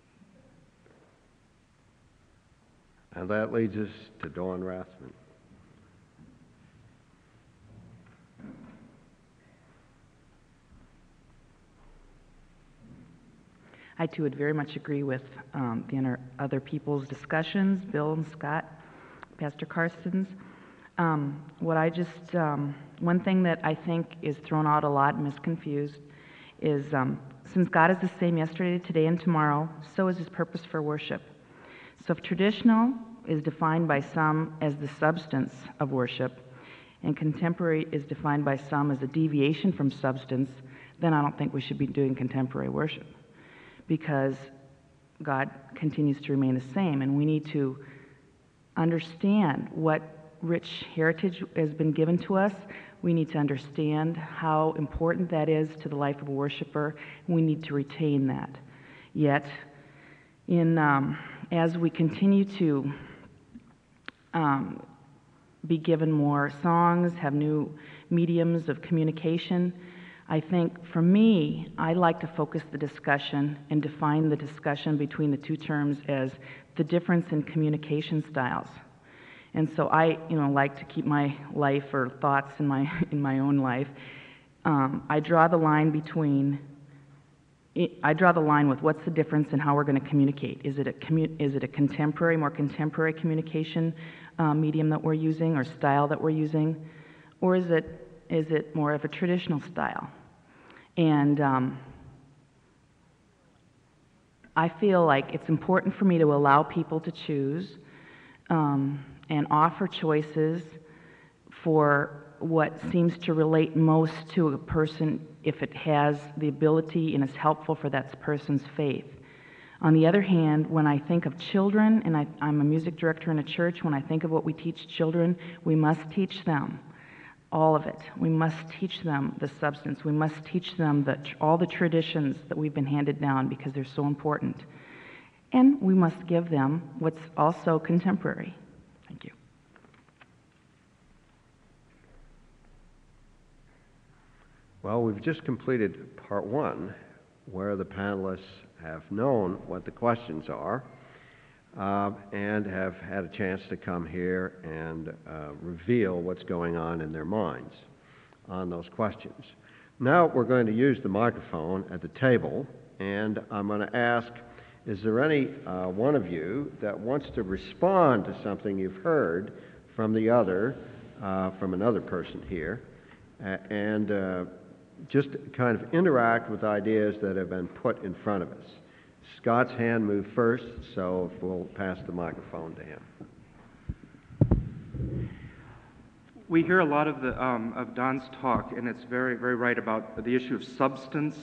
And that leads us to Dawn Rathman. I too would very much agree with um, the inter- other people's discussions, Bill and Scott, Pastor Karsten's. Um, what I just, um, one thing that I think is thrown out a lot and misconfused is um, since God is the same yesterday, today, and tomorrow, so is his purpose for worship. So if traditional is defined by some as the substance of worship, and contemporary is defined by some as a deviation from substance, then I don't think we should be doing contemporary worship, because God continues to remain the same, and we need to understand what rich heritage has been given to us. We need to understand how important that is to the life of a worshiper. We need to retain that. Yet, in um, as we continue to um, be given more songs, have new mediums of communication, I think for me, I like to focus the discussion and define the discussion between the two terms as the difference in communication styles. And so I, you know, like to keep my life or thoughts in my in my own life. Um, I draw the line between. I draw the line with what's the difference in how we're going to communicate. Is it a commu- is it a contemporary, more contemporary communication uh, medium that we're using or style that we're using, or is it is it more of a traditional style? And um, I feel like it's important for me to allow people to choose um, and offer choices for what seems to relate most to a person if it has the ability and is helpful for that person's faith. On the other hand, when I think of children, and I, I'm a music director in a church, when I think of what we teach children, we must teach them all of it. We must teach them the substance. We must teach them the, all the traditions that we've been handed down because they're so important. and we must give them what's also contemporary. Thank you. Well, we've just completed part one, where the panelists have known what the questions are uh, and have had a chance to come here and uh, reveal what's going on in their minds on those questions. Now we're going to use the microphone at the table, and I'm going to ask, is there any uh, one of you that wants to respond to something you've heard from the other, uh, from another person here, uh, and uh, just kind of interact with ideas that have been put in front of us? Scott's hand moved first, so we'll pass the microphone to him. We hear a lot of the um, of Don's talk, and it's very, very right about the issue of substance.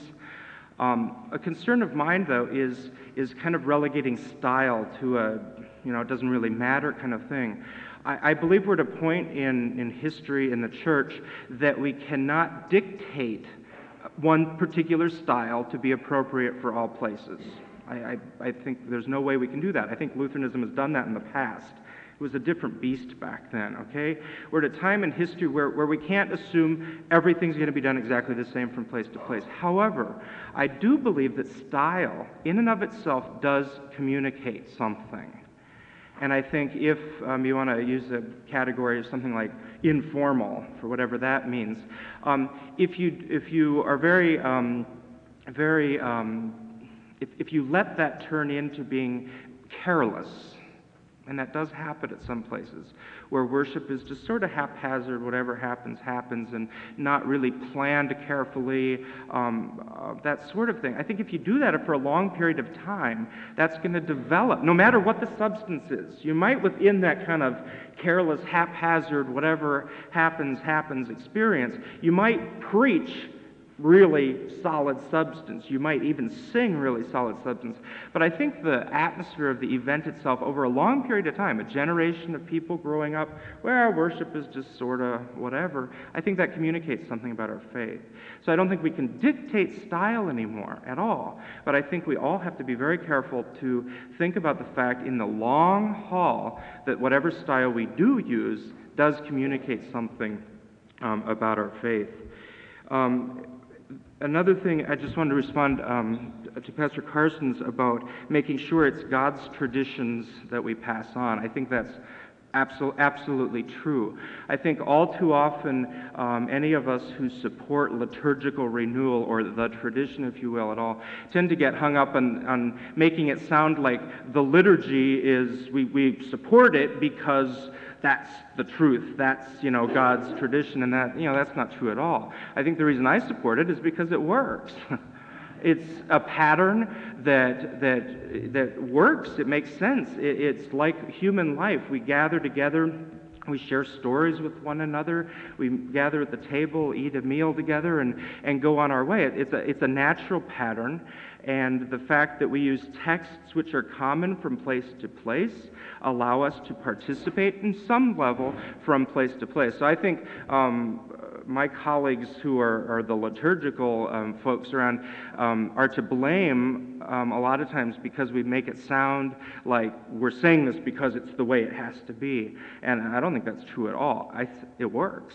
Um, a concern of mine, though, is is kind of relegating style to a, you know, it doesn't really matter kind of thing. I, I believe we're at a point in, in history in the church that we cannot dictate one particular style to be appropriate for all places. I, I, I think there's no way we can do that. I think Lutheranism has done that in the past. It was a different beast back then, okay? We're at a time in history where, where we can't assume everything's going to be done exactly the same from place to place. However, I do believe that style, in and of itself, does communicate something. And I think if um, you want to use a category of something like informal, for whatever that means, um, if you if you are very, um, very, um, if, if you let that turn into being careless, and that does happen at some places, where worship is just sort of haphazard, whatever happens, happens, and not really planned carefully, um, uh, that sort of thing. I think if you do that for a long period of time, that's going to develop, no matter what the substance is. You might, within that kind of careless, haphazard, whatever happens, happens experience, you might preach really solid substance. You might even sing really solid substance. But I think the atmosphere of the event itself over a long period of time, a generation of people growing up where our worship is just sort of whatever, I think that communicates something about our faith. So I don't think we can dictate style anymore at all. But I think we all have to be very careful to think about the fact in the long haul that whatever style we do use does communicate something um, about our faith. Um, Another thing, I just wanted to respond um, to Pastor Carson's about making sure it's God's traditions that we pass on. I think that's absol- absolutely true. I think all too often, um, any of us who support liturgical renewal, or the tradition, if you will, at all, tend to get hung up on, on making it sound like the liturgy is, we, we support it because that's the truth. That's, you know, God's tradition, and that, you know, that's not true at all. I think the reason I support it is because it works. It's a pattern that that that works. It makes sense. It, it's like human life. We gather together. We share stories with one another. We gather at the table, eat a meal together, and, and go on our way. It's a, it's a natural pattern. And the fact that we use texts which are common from place to place allow us to participate in some level from place to place. So I think um, my colleagues who are, are the liturgical um, folks around um, are to blame um, a lot of times because we make it sound like we're saying this because it's the way it has to be. And I don't think that's true at all. I th- it works.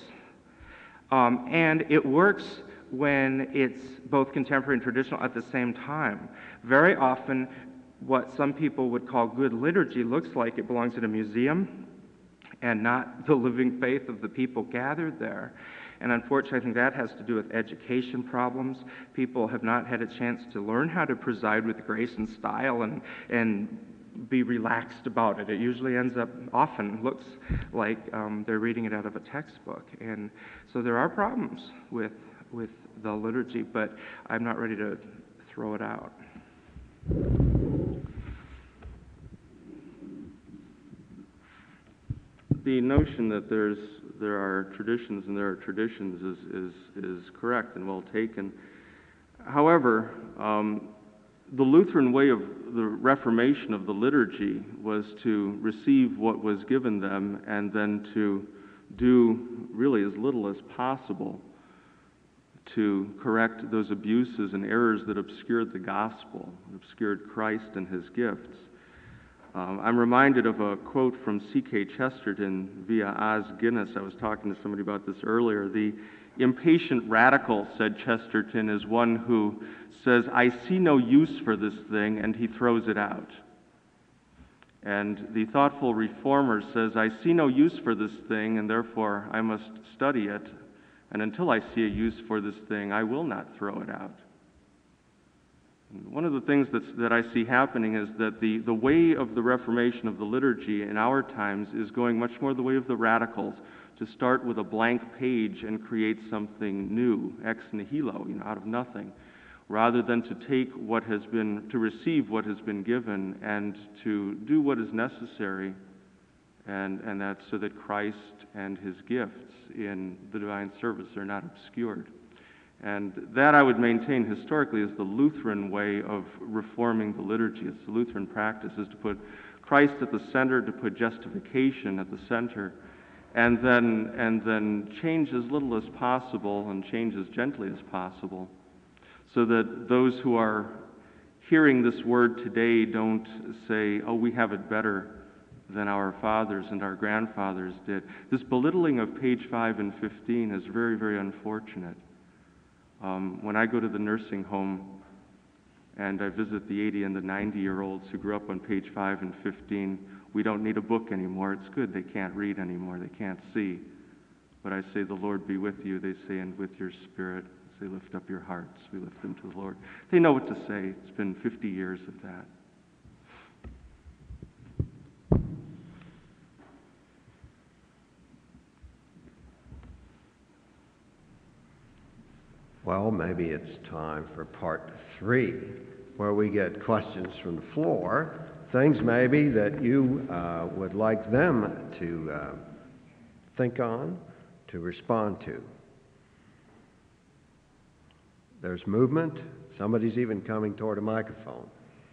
Um, and it works when it's both contemporary and traditional at the same time. Very often, what some people would call good liturgy looks like it belongs in a museum and not the living faith of the people gathered there. And unfortunately, I think that has to do with education problems. People have not had a chance to learn how to preside with grace and style and, and be relaxed about it. It usually ends up, often looks like um, they're reading it out of a textbook. And so there are problems with with the liturgy, but I'm not ready to throw it out. The notion that there's there are traditions and there are traditions is is, is correct and well taken. However, um, the Lutheran way of the Reformation of the liturgy was to receive what was given them and then to do really as little as possible to correct those abuses and errors that obscured the gospel, obscured Christ and his gifts. Um, I'm reminded of a quote from C K Chesterton via Os Guinness. I was talking to somebody about this earlier. The impatient radical, said Chesterton, is one who says, "I see no use for this thing," and he throws it out. And the thoughtful reformer says, "I see no use for this thing, and therefore I must study it. And until I see a use for this thing, I will not throw it out." And one of the things that's, that I see happening is that the, the way of the reformation of the liturgy in our times is going much more the way of the radicals, to start with a blank page and create something new, ex nihilo, you know, out of nothing, rather than to take what has been, to receive what has been given and to do what is necessary, and, and that's so that Christ and his gifts in the divine service are not obscured. And that I would maintain historically is the Lutheran way of reforming the liturgy. It's the Lutheran practice, is to put Christ at the center, to put justification at the center, and then, and then change as little as possible and change as gently as possible, so that those who are hearing this word today don't say, "Oh, we have it better than our fathers and our grandfathers did." This belittling of page five and fifteen is very, very unfortunate. Um, when I go to the nursing home and I visit the eighty and the ninety-year-olds who grew up on page five and fifteen, we don't need a book anymore. It's good. They can't read anymore. They can't see. But I say, "The Lord be with you." They say, "And with your spirit." I say, "Lift up your hearts." We lift them to the Lord. They know what to say. It's been fifty years of that. Well, maybe it's time for part three, where we get questions from the floor, things maybe that you uh, would like them to uh, think on, to respond to. There's movement. Somebody's even coming toward a microphone.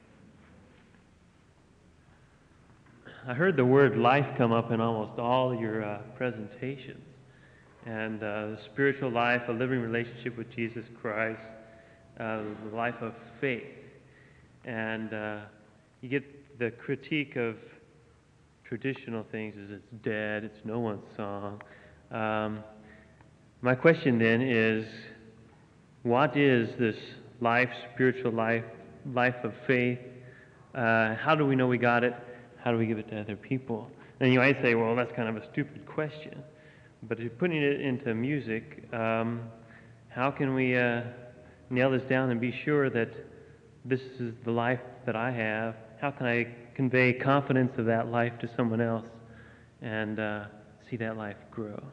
I heard the word life come up in almost all your uh, presentations. And uh, the spiritual life, a living relationship with Jesus Christ, uh, the life of faith. And uh, you get the critique of traditional things as it's dead, it's no one's song. Um, my question then is, what is this life, spiritual life, life of faith? Uh, how do we know we got it? How do we give it to other people? And you might say, well, that's kind of a stupid question. But if putting it into music, um, how can we uh, nail this down and be sure that this is the life that I have? How can I convey confidence of that life to someone else and uh, see that life grow?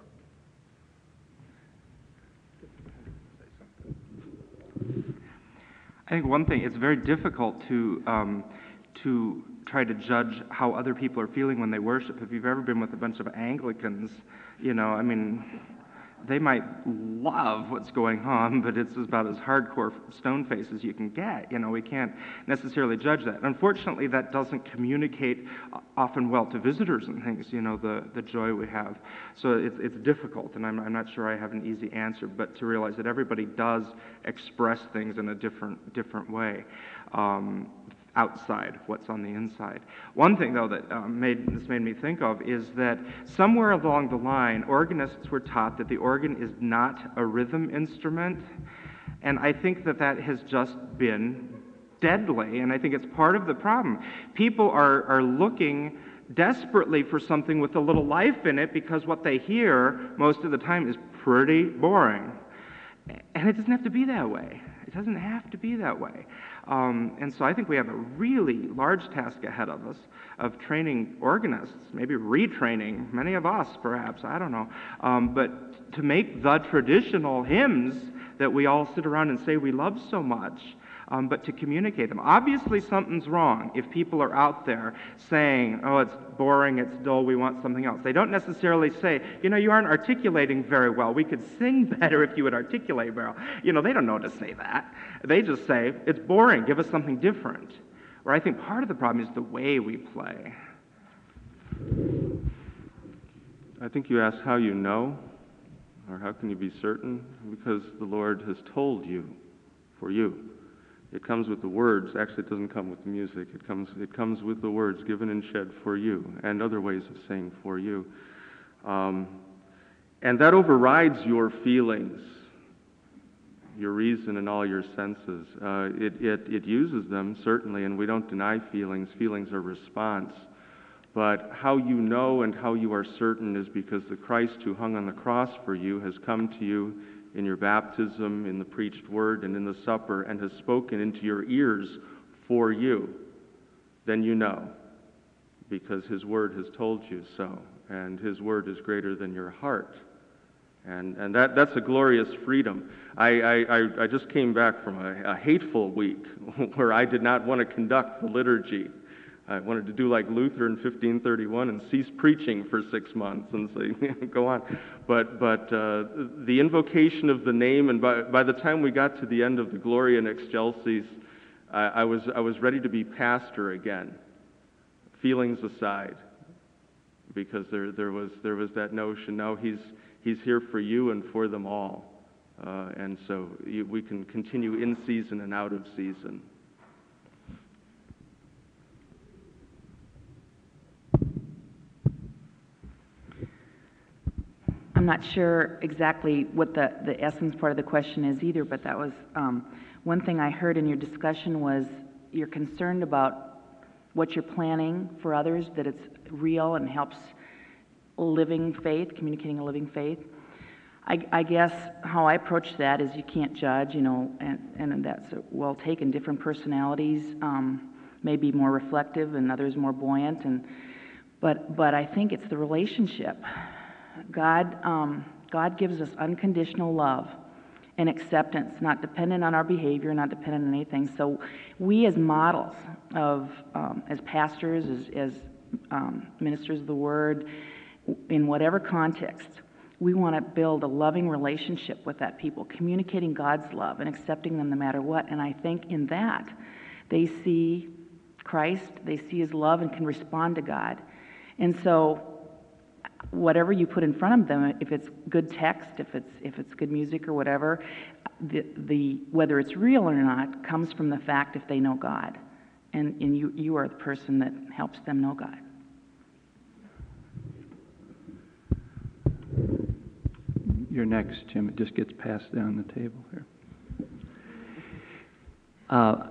I think one thing, it's very difficult to um, to try to judge how other people are feeling when they worship. If you've ever been with a bunch of Anglicans, you know, I mean, they might love what's going on, but it's about as hardcore stone face as you can get. You know, we can't necessarily judge that. Unfortunately, that doesn't communicate often well to visitors and things, you know, the, the joy we have. So it's, it's difficult, and I'm, I'm not sure I have an easy answer, but to realize that everybody does express things in a different, different way. Um, outside what's on the inside. One thing, though, that um, made this made me think of is that somewhere along the line, organists were taught that the organ is not a rhythm instrument, and I think that that has just been deadly, and I think it's part of the problem. People are, are looking desperately for something with a little life in it because what they hear most of the time is pretty boring. And it doesn't have to be that way. It doesn't have to be that way. Um, and so I think we have a really large task ahead of us of training organists, maybe retraining many of us perhaps, I don't know, um, but to make the traditional hymns that we all sit around and say we love so much, um, but to communicate them. Obviously something's wrong if people are out there saying, oh, it's boring, it's dull, we want something else. They don't necessarily say, you know, you aren't articulating very well. We could sing better if you would articulate well. You know, they don't know to say that. They just say, it's boring, give us something different. Where I think part of the problem is the way we play. I think you asked how you know. Or how can you be certain? Because the Lord has told you, for you. It comes with the words. Actually, it doesn't come with the music. It comes, it comes with the words given and shed for you, and other ways of saying for you. Um, and that overrides your feelings, your reason, and all your senses. Uh, it, it, it uses them, certainly, and we don't deny feelings. Feelings are response. But how you know and how you are certain is because the Christ who hung on the cross for you has come to you in your baptism, in the preached word, and in the supper, and has spoken into your ears for you. Then you know, because his word has told you so, and his word is greater than your heart. And, and that, that's a glorious freedom. I, I, I just came back from a, a hateful week where I did not want to conduct the liturgy. I wanted to do like Luther in fifteen thirty-one and cease preaching for six months and say, go on. But, but uh, the invocation of the name, and by, by the time we got to the end of the Gloria in Excelsis, I, I, was, I was ready to be pastor again, feelings aside, because there, there, was, there was that notion, no, he's, he's here for you and for them all. Uh, and so you, we can continue in season and out of season. I'm not sure exactly what the, the essence part of the question is either, but that was um, one thing I heard in your discussion was you're concerned about what you're planning for others, that it's real and helps living faith, communicating a living faith. I, I guess how I approach that is you can't judge, you know, and, and that's well taken. Different personalities um, may be more reflective and others more buoyant, and but but I think it's the relationship. God, um, God gives us unconditional love and acceptance, not dependent on our behavior, not dependent on anything. So we as models of, um, as pastors, as, as um, ministers of the Word, in whatever context, we want to build a loving relationship with that people, communicating God's love and accepting them no matter what. And I think in that, they see Christ, they see His love and can respond to God. And so whatever you put in front of them, if it's good text, if it's if it's good music or whatever, the, the whether it's real or not comes from the fact if they know God, and and you you are the person that helps them know God. You're next, Jim. It just gets passed down the table here. Uh,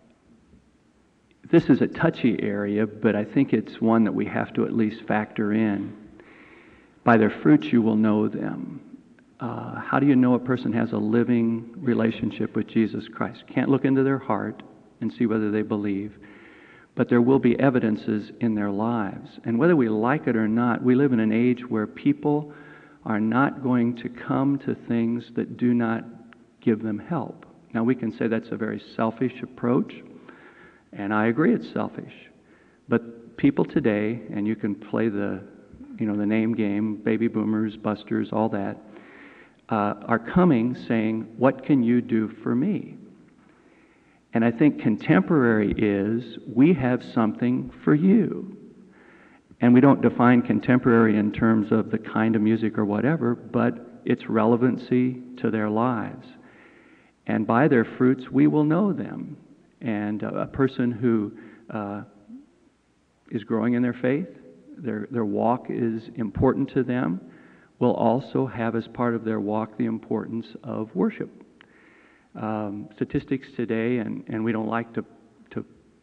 this is a touchy area, but I think it's one that we have to at least factor in. By their fruits you will know them. Uh, how do you know a person has a living relationship with Jesus Christ? Can't look into their heart and see whether they believe, but there will be evidences in their lives. And whether we like it or not, we live in an age where people are not going to come to things that do not give them help. Now we can say that's a very selfish approach, and I agree it's selfish. But people today, and you can play the you know, the name game, baby boomers, busters, all that, uh, are coming saying, what can you do for me? And I think contemporary is, we have something for you. And we don't define contemporary in terms of the kind of music or whatever, but its relevancy to their lives. And by their fruits, we will know them. And a person who uh, is growing in their faith, Their, their walk is important to them, will also have as part of their walk the importance of worship. Um, statistics today, and, and we don't like to, to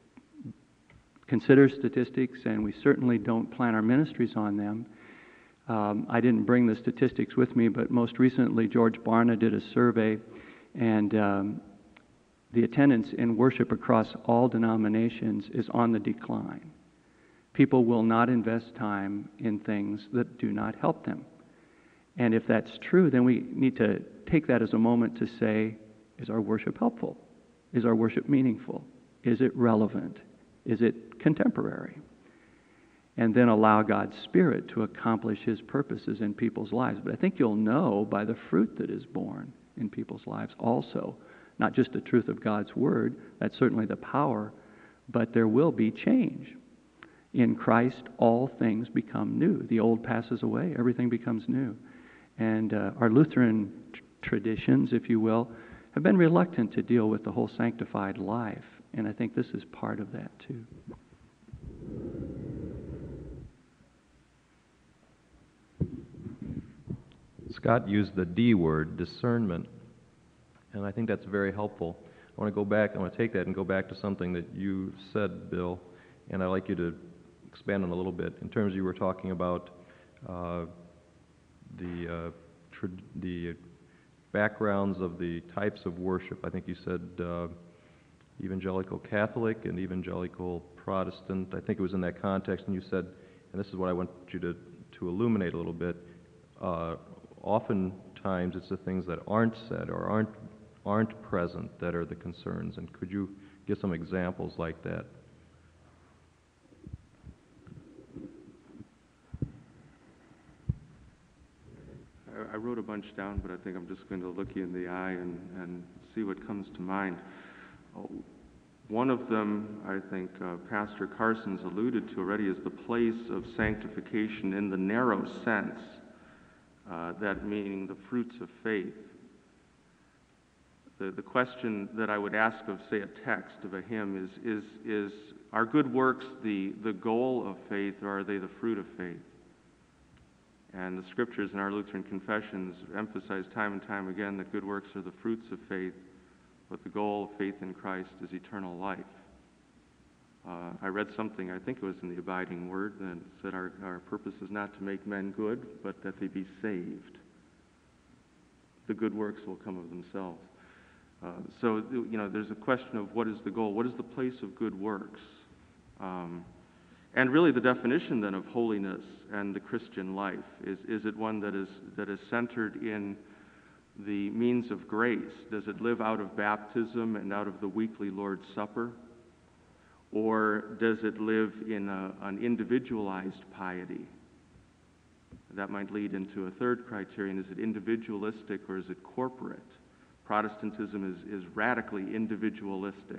consider statistics, and we certainly don't plan our ministries on them. Um, I didn't bring the statistics with me, but most recently George Barna did a survey, and um, the attendance in worship across all denominations is on the decline. People will not invest time in things that do not help them. And if that's true, then we need to take that as a moment to say, is our worship helpful? Is our worship meaningful? Is it relevant? Is it contemporary? And then allow God's Spirit to accomplish His purposes in people's lives. But I think you'll know by the fruit that is born in people's lives also. Not just the truth of God's Word, that's certainly the power, but there will be change. In Christ, all things become new. The old passes away, everything becomes new. And uh, our Lutheran tr- traditions, if you will, have been reluctant to deal with the whole sanctified life. And I think this is part of that too. Scott used the D word, discernment, and I think that's very helpful. I want to go back, I want to take that and go back to something that you said, Bill, and I'd like you to expand on a little bit. In terms you were talking about uh, the, uh, tr- the backgrounds of the types of worship. I think you said uh, evangelical Catholic and evangelical Protestant. I think it was in that context, and you said, and this is what I want you to, to illuminate a little bit, uh, oftentimes it's the things that aren't said or aren't aren't present that are the concerns. And could you give some examples like that? I, I wrote a bunch down, but I think I'm just going to look you in the eye and, and see what comes to mind. Oh, one of them, I think uh, Pastor Carson's alluded to already, is the place of sanctification in the narrow sense. Uh, that meaning the fruits of faith. The, the question that I would ask of, say, a text of a hymn is, is, is are good works the, the goal of faith, or are they the fruit of faith? And the scriptures in our Lutheran confessions emphasize time and time again that good works are the fruits of faith, but the goal of faith in Christ is eternal life. Uh, I read something, I think it was in the Abiding Word, that said our, our purpose is not to make men good, but that they be saved. The good works will come of themselves. Uh, so, you know, there's a question of what is the goal? What is the place of good works? Um, and really the definition then of holiness and the Christian life. Is, is it one that is, that is centered in the means of grace? Does it live out of baptism and out of the weekly Lord's Supper? Or does it live in a, an individualized piety? That might lead into a third criterion. Is it individualistic or is it corporate? Protestantism is, is radically individualistic.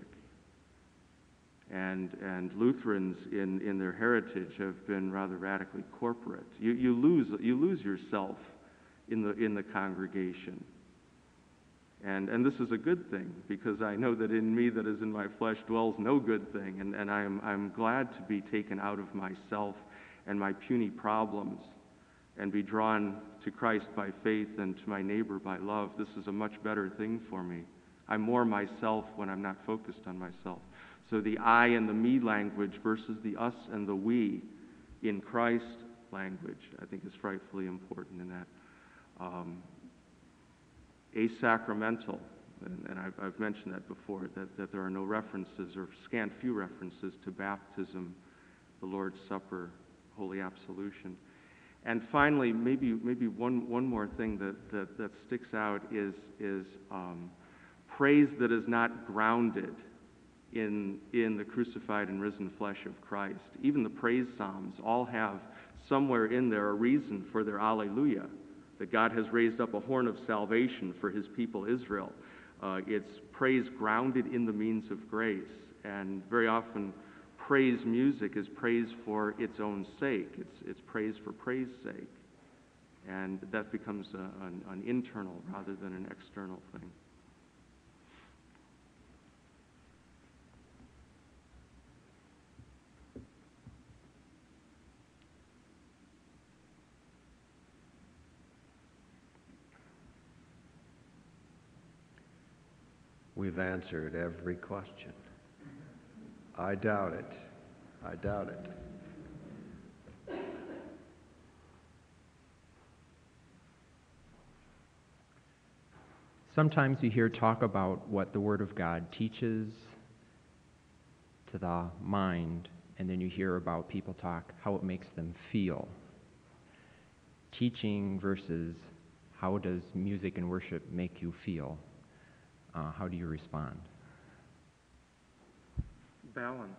And, and Lutherans in, in their heritage have been rather radically corporate. You, you, lose, you lose yourself in the, in the congregation. And, and this is a good thing, because I know that in me that is in my flesh dwells no good thing, and, and I'm, I'm glad to be taken out of myself and my puny problems and be drawn to Christ by faith and to my neighbor by love. This is a much better thing for me. I'm more myself when I'm not focused on myself. So the I and the me language versus the us and the we in Christ language, I think, is frightfully important in that. Um, Asacramental, and, and I've, I've mentioned that before, that, that there are no references or scant few references to baptism, the Lord's Supper, Holy Absolution. And finally, maybe maybe one, one more thing that, that, that sticks out is, is um, praise that is not grounded in, in the crucified and risen flesh of Christ. Even the praise psalms all have somewhere in there a reason for their alleluia, that God has raised up a horn of salvation for his people Israel. Uh, it's praise grounded in the means of grace, and very often praise music is praise for its own sake. It's, it's praise for praise sake, and that becomes a, an, an internal rather than an external thing. We've answered every question. I doubt it. I doubt it. Sometimes you hear talk about what the Word of God teaches to the mind, and then you hear about people talk how it makes them feel. Teaching versus how does music and worship make you feel? Uh, how do you respond? Balance.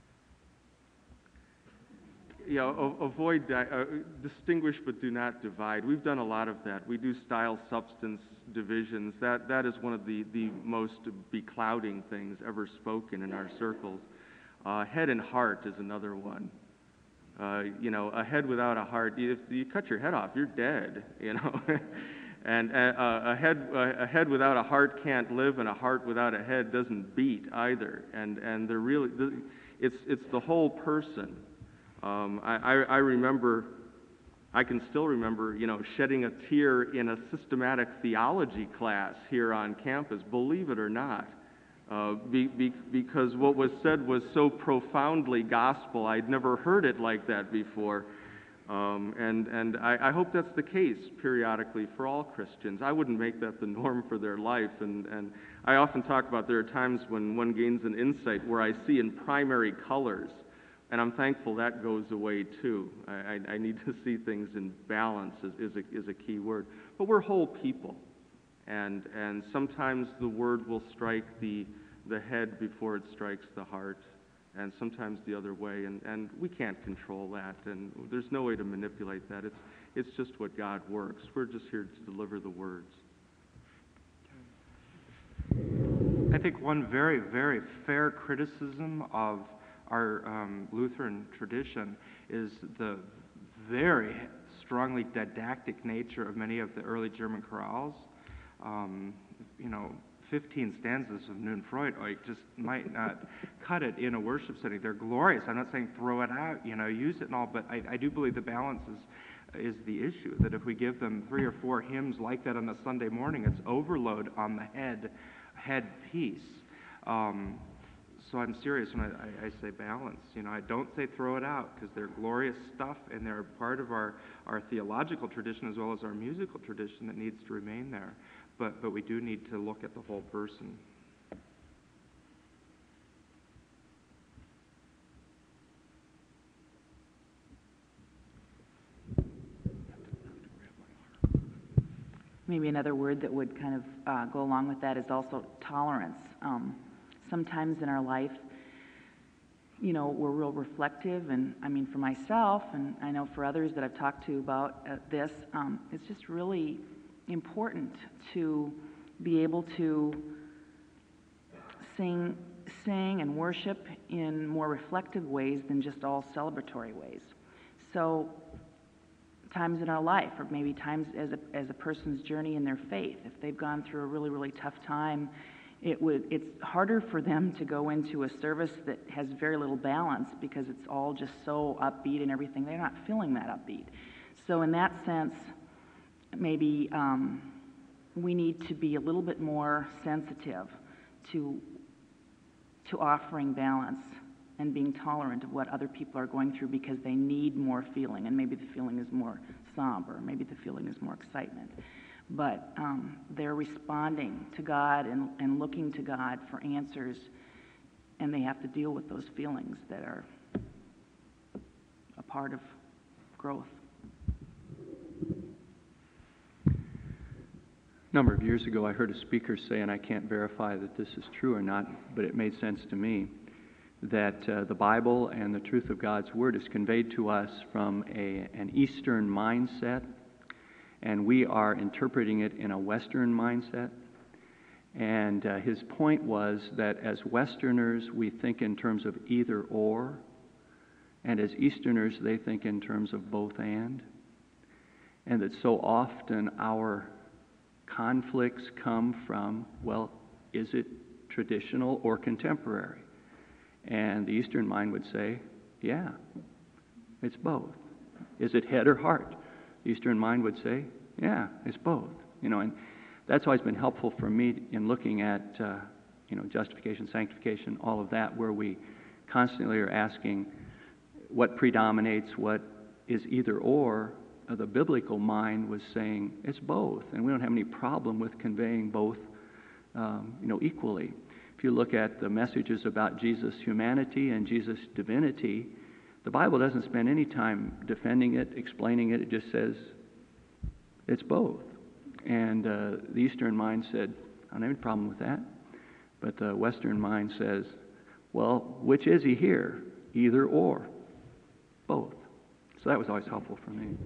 Yeah, o- avoid, di- uh, distinguish but do not divide. We've done a lot of that. We do style-substance divisions. That, that is one of the, the most beclouding things ever spoken in our circles. Uh, head and heart is another one. Uh, you know, a head without a heart, if you cut your head off, you're dead, you know. And uh, a head a head without a heart can't live, and a heart without a head doesn't beat either. And and they're really, it's it's the whole person. Um, I, I I remember, I can still remember, you know, shedding a tear in a systematic theology class here on campus. Believe it or not, uh, be, be, because what was said was so profoundly gospel. I'd never heard it like that before. Um, and and I, I hope that's the case periodically for all Christians. I wouldn't make that the norm for their life. And, and I often talk about there are times when one gains an insight where I see in primary colors, and I'm thankful that goes away too. I, I, I need to see things in balance is, is, a, is a key word. But we're whole people, and and sometimes the word will strike the the head before it strikes the heart, and sometimes the other way, and, and we can't control that, and there's no way to manipulate that. It's, it's just what God works. We're just here to deliver the words. I think one very, very fair criticism of our um, Lutheran tradition is the very strongly didactic nature of many of the early German chorales. Um, you know, fifteen stanzas of Nun Freud, like, just might not cut it in a worship setting. They're glorious. I'm not saying throw it out, you know, use it and all, but I, I do believe the balance is, is the issue, that if we give them three or four hymns like that on a Sunday morning, it's overload on the head, head piece. Um, so I'm serious when I, I, I say balance. You know, I don't say throw it out, because they're glorious stuff, and they're part of our, our theological tradition as well as our musical tradition that needs to remain there. But, but we do need to look at the whole person. Maybe another word that would kind of uh, go along with that is also tolerance. Um, sometimes in our life, you know, we're real reflective, and I mean for myself, and I know for others that I've talked to about uh, this, um, it's just really important to be able to sing, sing and worship in more reflective ways than just all celebratory ways. So times in our life, or maybe times as a, as a person's journey in their faith, if they've gone through a really, really tough time, it would, it's harder for them to go into a service that has very little balance because it's all just so upbeat and everything. They're not feeling that upbeat. So in that sense, maybe um, we need to be a little bit more sensitive to, to offering balance and being tolerant of what other people are going through, because they need more feeling, and maybe the feeling is more somber, maybe the feeling is more excitement. But um, they're responding to God and, and looking to God for answers, and they have to deal with those feelings that are a part of growth. A number of years ago, I heard a speaker say, and I can't verify that this is true or not, but it made sense to me, that uh, the Bible and the truth of God's Word is conveyed to us from a, an Eastern mindset, and we are interpreting it in a Western mindset. And uh, his point was that as Westerners, we think in terms of either or, and as Easterners, they think in terms of both and. And that so often our conflicts come from, well, is it traditional or contemporary? And the Eastern mind would say, yeah, it's both. Is it head or heart? The Eastern mind would say, yeah, it's both. You know, and that's always been helpful for me in looking at, uh, you know, justification, sanctification, all of that, where we constantly are asking what predominates, what is either or. Uh, the biblical mind was saying it's both, and we don't have any problem with conveying both, um, you know, equally. If you look at the messages about Jesus' humanity and Jesus' divinity, the Bible doesn't spend any time defending it, explaining it. It just says it's both. And uh, the Eastern mind said, I don't have any problem with that. But the Western mind says, well, which is he here? Either or. Both. So that was always helpful for me.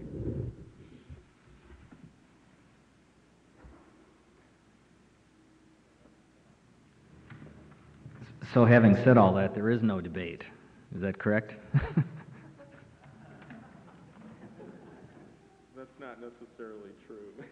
So having said all that, there is no debate. Is that correct? That's not necessarily true.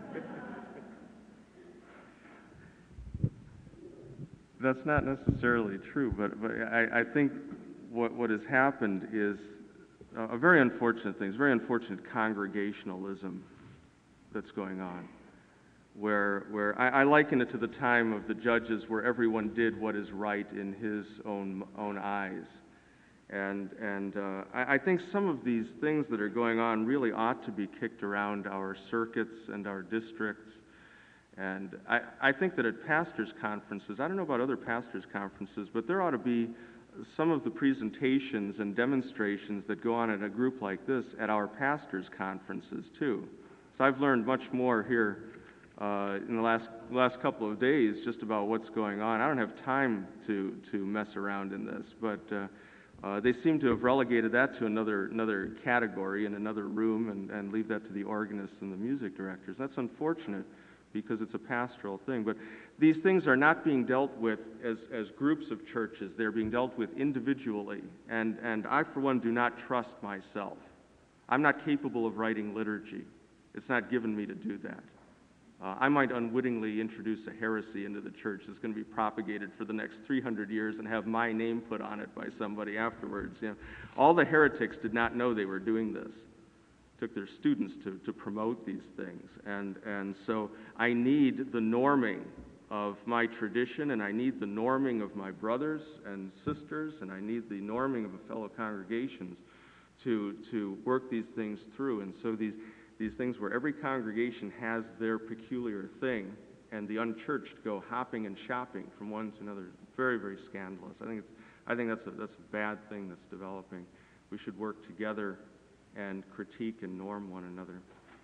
That's not necessarily true, but, but I, I think what, what has happened is a very unfortunate thing. It's very unfortunate congregationalism that's going on, where, where I, I liken it to the time of the judges where everyone did what is right in his own, own eyes. And, and uh, I, I think some of these things that are going on really ought to be kicked around our circuits and our districts. And I, I think that at pastors' conferences, I don't know about other pastors' conferences, but there ought to be some of the presentations and demonstrations that go on at a group like this at our pastors' conferences too. So I've learned much more here uh, in the last last couple of days just about what's going on. I don't have time to to mess around in this, but uh, uh, they seem to have relegated that to another another category in another room and, and leave that to the organists and the music directors. That's unfortunate, because it's a pastoral thing. But these things are not being dealt with as, as groups of churches. They're being dealt with individually. And, and I, for one, do not trust myself. I'm not capable of writing liturgy. It's not given me to do that. Uh, I might unwittingly introduce a heresy into the church that's going to be propagated for the next three hundred years and have my name put on it by somebody afterwards. You know, all the heretics did not know they were doing this. Took their students to, to promote these things. And, and so I need the norming of my tradition, and I need the norming of my brothers and sisters, and I need the norming of fellow congregations to, to work these things through. And so these, these things where every congregation has their peculiar thing, and the unchurched go hopping and shopping from one to another, very, very scandalous. I think, it's, I think that's, a, that's a bad thing that's developing. We should work together and critique and norm one another.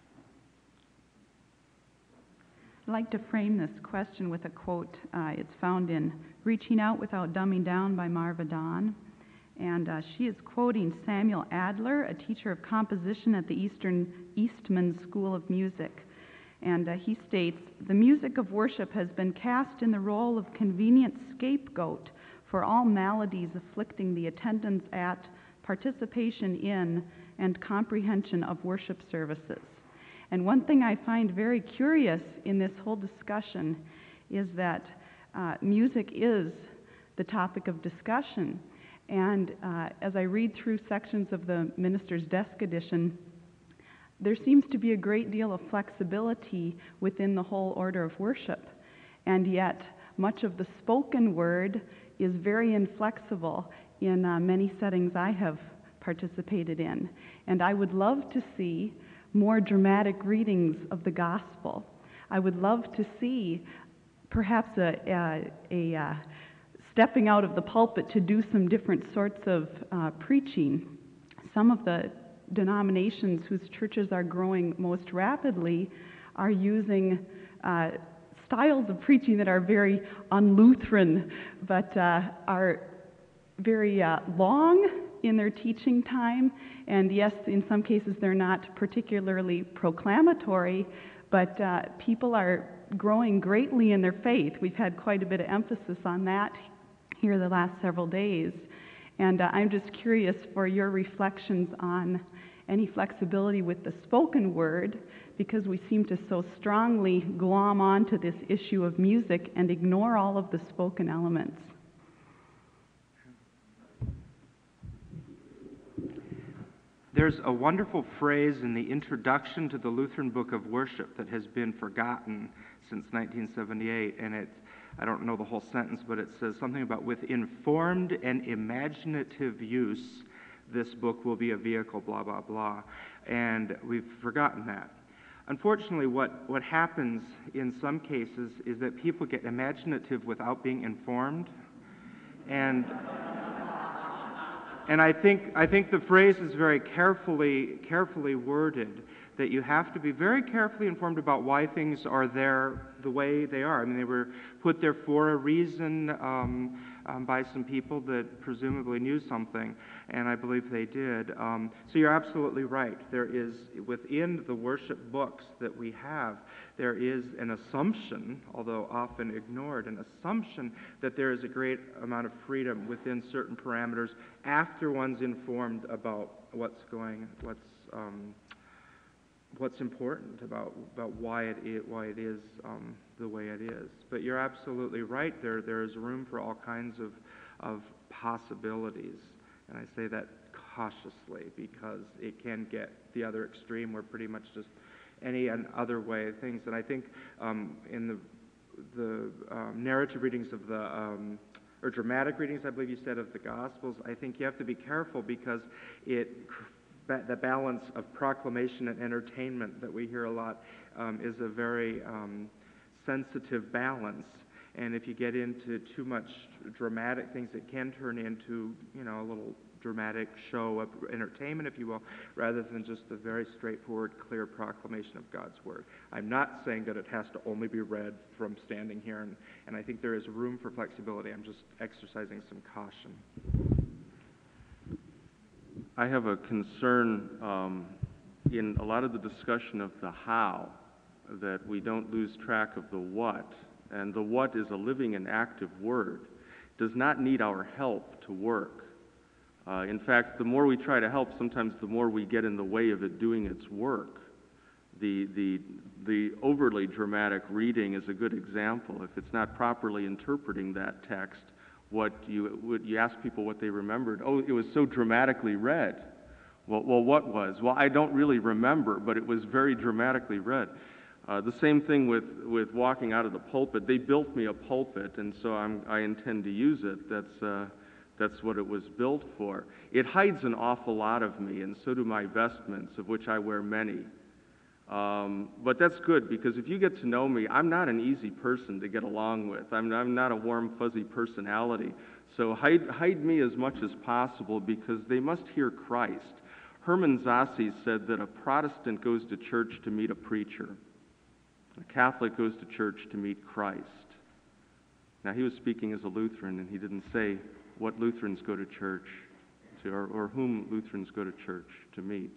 I'd like to frame this question with a quote. Uh, it's found in Reaching Out Without Dumbing Down by Marva Dawn. And uh, she is quoting Samuel Adler, a teacher of composition at the Eastern Eastman School of Music. And uh, he states, "The music of worship has been cast in the role of convenient scapegoat for all maladies afflicting the attendance at, participation in, and comprehension of worship services." And one thing I find very curious in this whole discussion is that uh, music is the topic of discussion. And uh, as I read through sections of the Minister's Desk Edition, there seems to be a great deal of flexibility within the whole order of worship. And yet, much of the spoken word is very inflexible in uh, many settings I have participated in. And I would love to see more dramatic readings of the gospel. I would love to see perhaps a, a, a uh, stepping out of the pulpit to do some different sorts of uh, preaching. Some of the denominations whose churches are growing most rapidly are using uh, styles of preaching that are very un-Lutheran, but uh, are very uh, long in their teaching time. And yes, in some cases they're not particularly proclamatory, but uh, people are growing greatly in their faith. We've had quite a bit of emphasis on that here the last several days. And uh, I'm just curious for your reflections on any flexibility with the spoken word, because we seem to so strongly glom onto this issue of music and ignore all of the spoken elements. There's a wonderful phrase in the introduction to the Lutheran Book of Worship that has been forgotten since nineteen seventy-eight, and it, I don't know the whole sentence, but it says something about, "With informed and imaginative use, this book will be a vehicle, blah, blah, blah." And we've forgotten that. Unfortunately, what, what happens in some cases is that people get imaginative without being informed. And And I think, I think the phrase is very carefully, carefully worded, that you have to be very carefully informed about why things are there the way they are. I mean, they were put there for a reason um, um, by some people that presumably knew something, and I believe they did. Um, so you're absolutely right. There is, within the worship books that we have, there is an assumption, although often ignored, an assumption that there is a great amount of freedom within certain parameters after one's informed about what's going, what's um, what's important about about why it is, why it is um, the way it is. But you're absolutely right. There there is room for all kinds of of possibilities, and I say that cautiously because it can get the other extreme where pretty much just any and other way of things. And I think um, in the the um, narrative readings of the um, or dramatic readings, I believe you said, of the Gospels, I think you have to be careful because it the balance of proclamation and entertainment that we hear a lot um, is a very um, sensitive balance. And if you get into too much dramatic things, it can turn into, you know, a little dramatic show of entertainment, if you will, rather than just a very straightforward, clear proclamation of God's Word. I'm not saying that it has to only be read from standing here, and, and I think there is room for flexibility. I'm just exercising some caution. I have a concern um, in a lot of the discussion of the how, that we don't lose track of the what. And the what is a living and active word. It does not need our help to work. Uh, in fact, the more we try to help, sometimes the more we get in the way of it doing its work. The, the, the overly dramatic reading is a good example. If it's not properly interpreting that text, what you, would you ask people what they remembered? Oh, it was so dramatically read. Well, well, what was? Well, I don't really remember, but it was very dramatically read. Uh, the same thing with, with walking out of the pulpit. They built me a pulpit, and so I'm, I intend to use it. That's, uh, that's what it was built for. It hides an awful lot of me, and so do my vestments, of which I wear many. Um, but that's good, because if you get to know me, I'm not an easy person to get along with. I'm, I'm not a warm, fuzzy personality. So hide, hide me as much as possible, because they must hear Christ. Herman Zassi said that a Protestant goes to church to meet a preacher. A Catholic goes to church to meet Christ. Now, he was speaking as a Lutheran, and he didn't say what Lutherans go to church to, or, or whom Lutherans go to church to meet.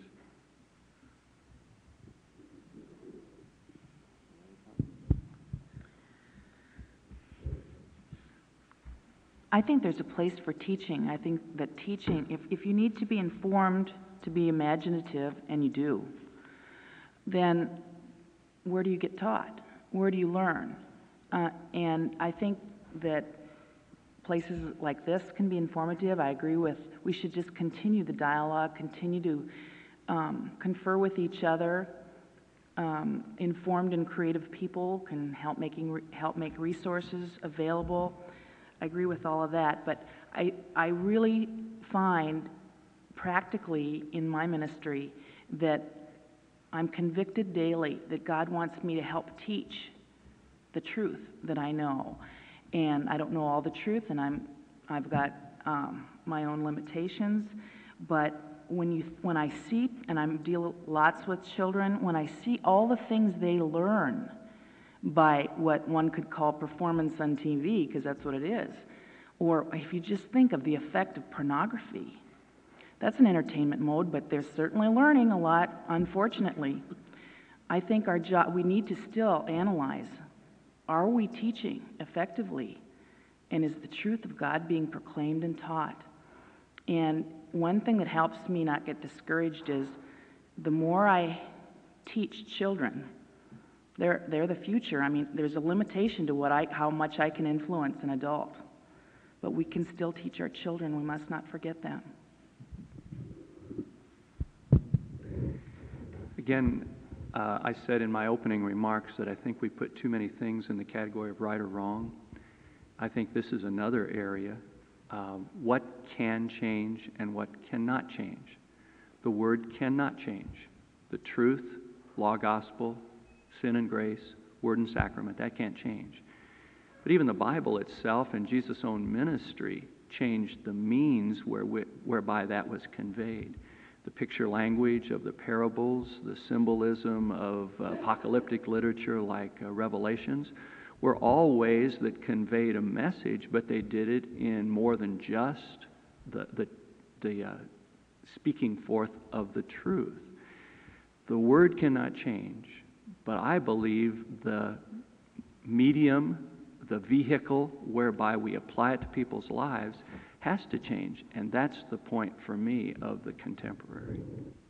I think there's a place for teaching. I think that teaching, if, if you need to be informed, to be imaginative, and you do, then where do you get taught? Where do you learn? Uh, and I think that places like this can be informative. I agree with, we should just continue the dialogue, continue to um, confer with each other. Um, informed and creative people can help making help make resources available. I agree with all of that, but I, I really find practically in my ministry that I'm convicted daily that God wants me to help teach the truth that I know. And I don't know all the truth, and I'm, I've got um, my own limitations, but when, you, when I see, and I deal lots with children, when I see all the things they learn by what one could call performance on T V, because that's what it is, or if you just think of the effect of pornography, that's an entertainment mode, but they're certainly learning a lot, unfortunately. I think our job, we need to still analyze, are we teaching effectively? And is the truth of God being proclaimed and taught? And one thing that helps me not get discouraged is the more I teach children, they're, they're the future. I mean, there's a limitation to what I, how much I can influence an adult. But we can still teach our children. We must not forget that. Again, uh, I said in my opening remarks that I think we put too many things in the category of right or wrong. I think this is another area. Uh, what can change and what cannot change. The Word cannot change. The truth, law, gospel, sin and grace, word and sacrament, that can't change. But even the Bible itself and Jesus' own ministry changed the means where we, whereby that was conveyed. The picture language of the parables, the symbolism of uh, apocalyptic literature like uh, Revelations, were all ways that conveyed a message, but they did it in more than just the, the, the uh, speaking forth of the truth. The Word cannot change, but I believe the medium, the vehicle whereby we apply it to people's lives has to change, and that's the point for me of the contemporary.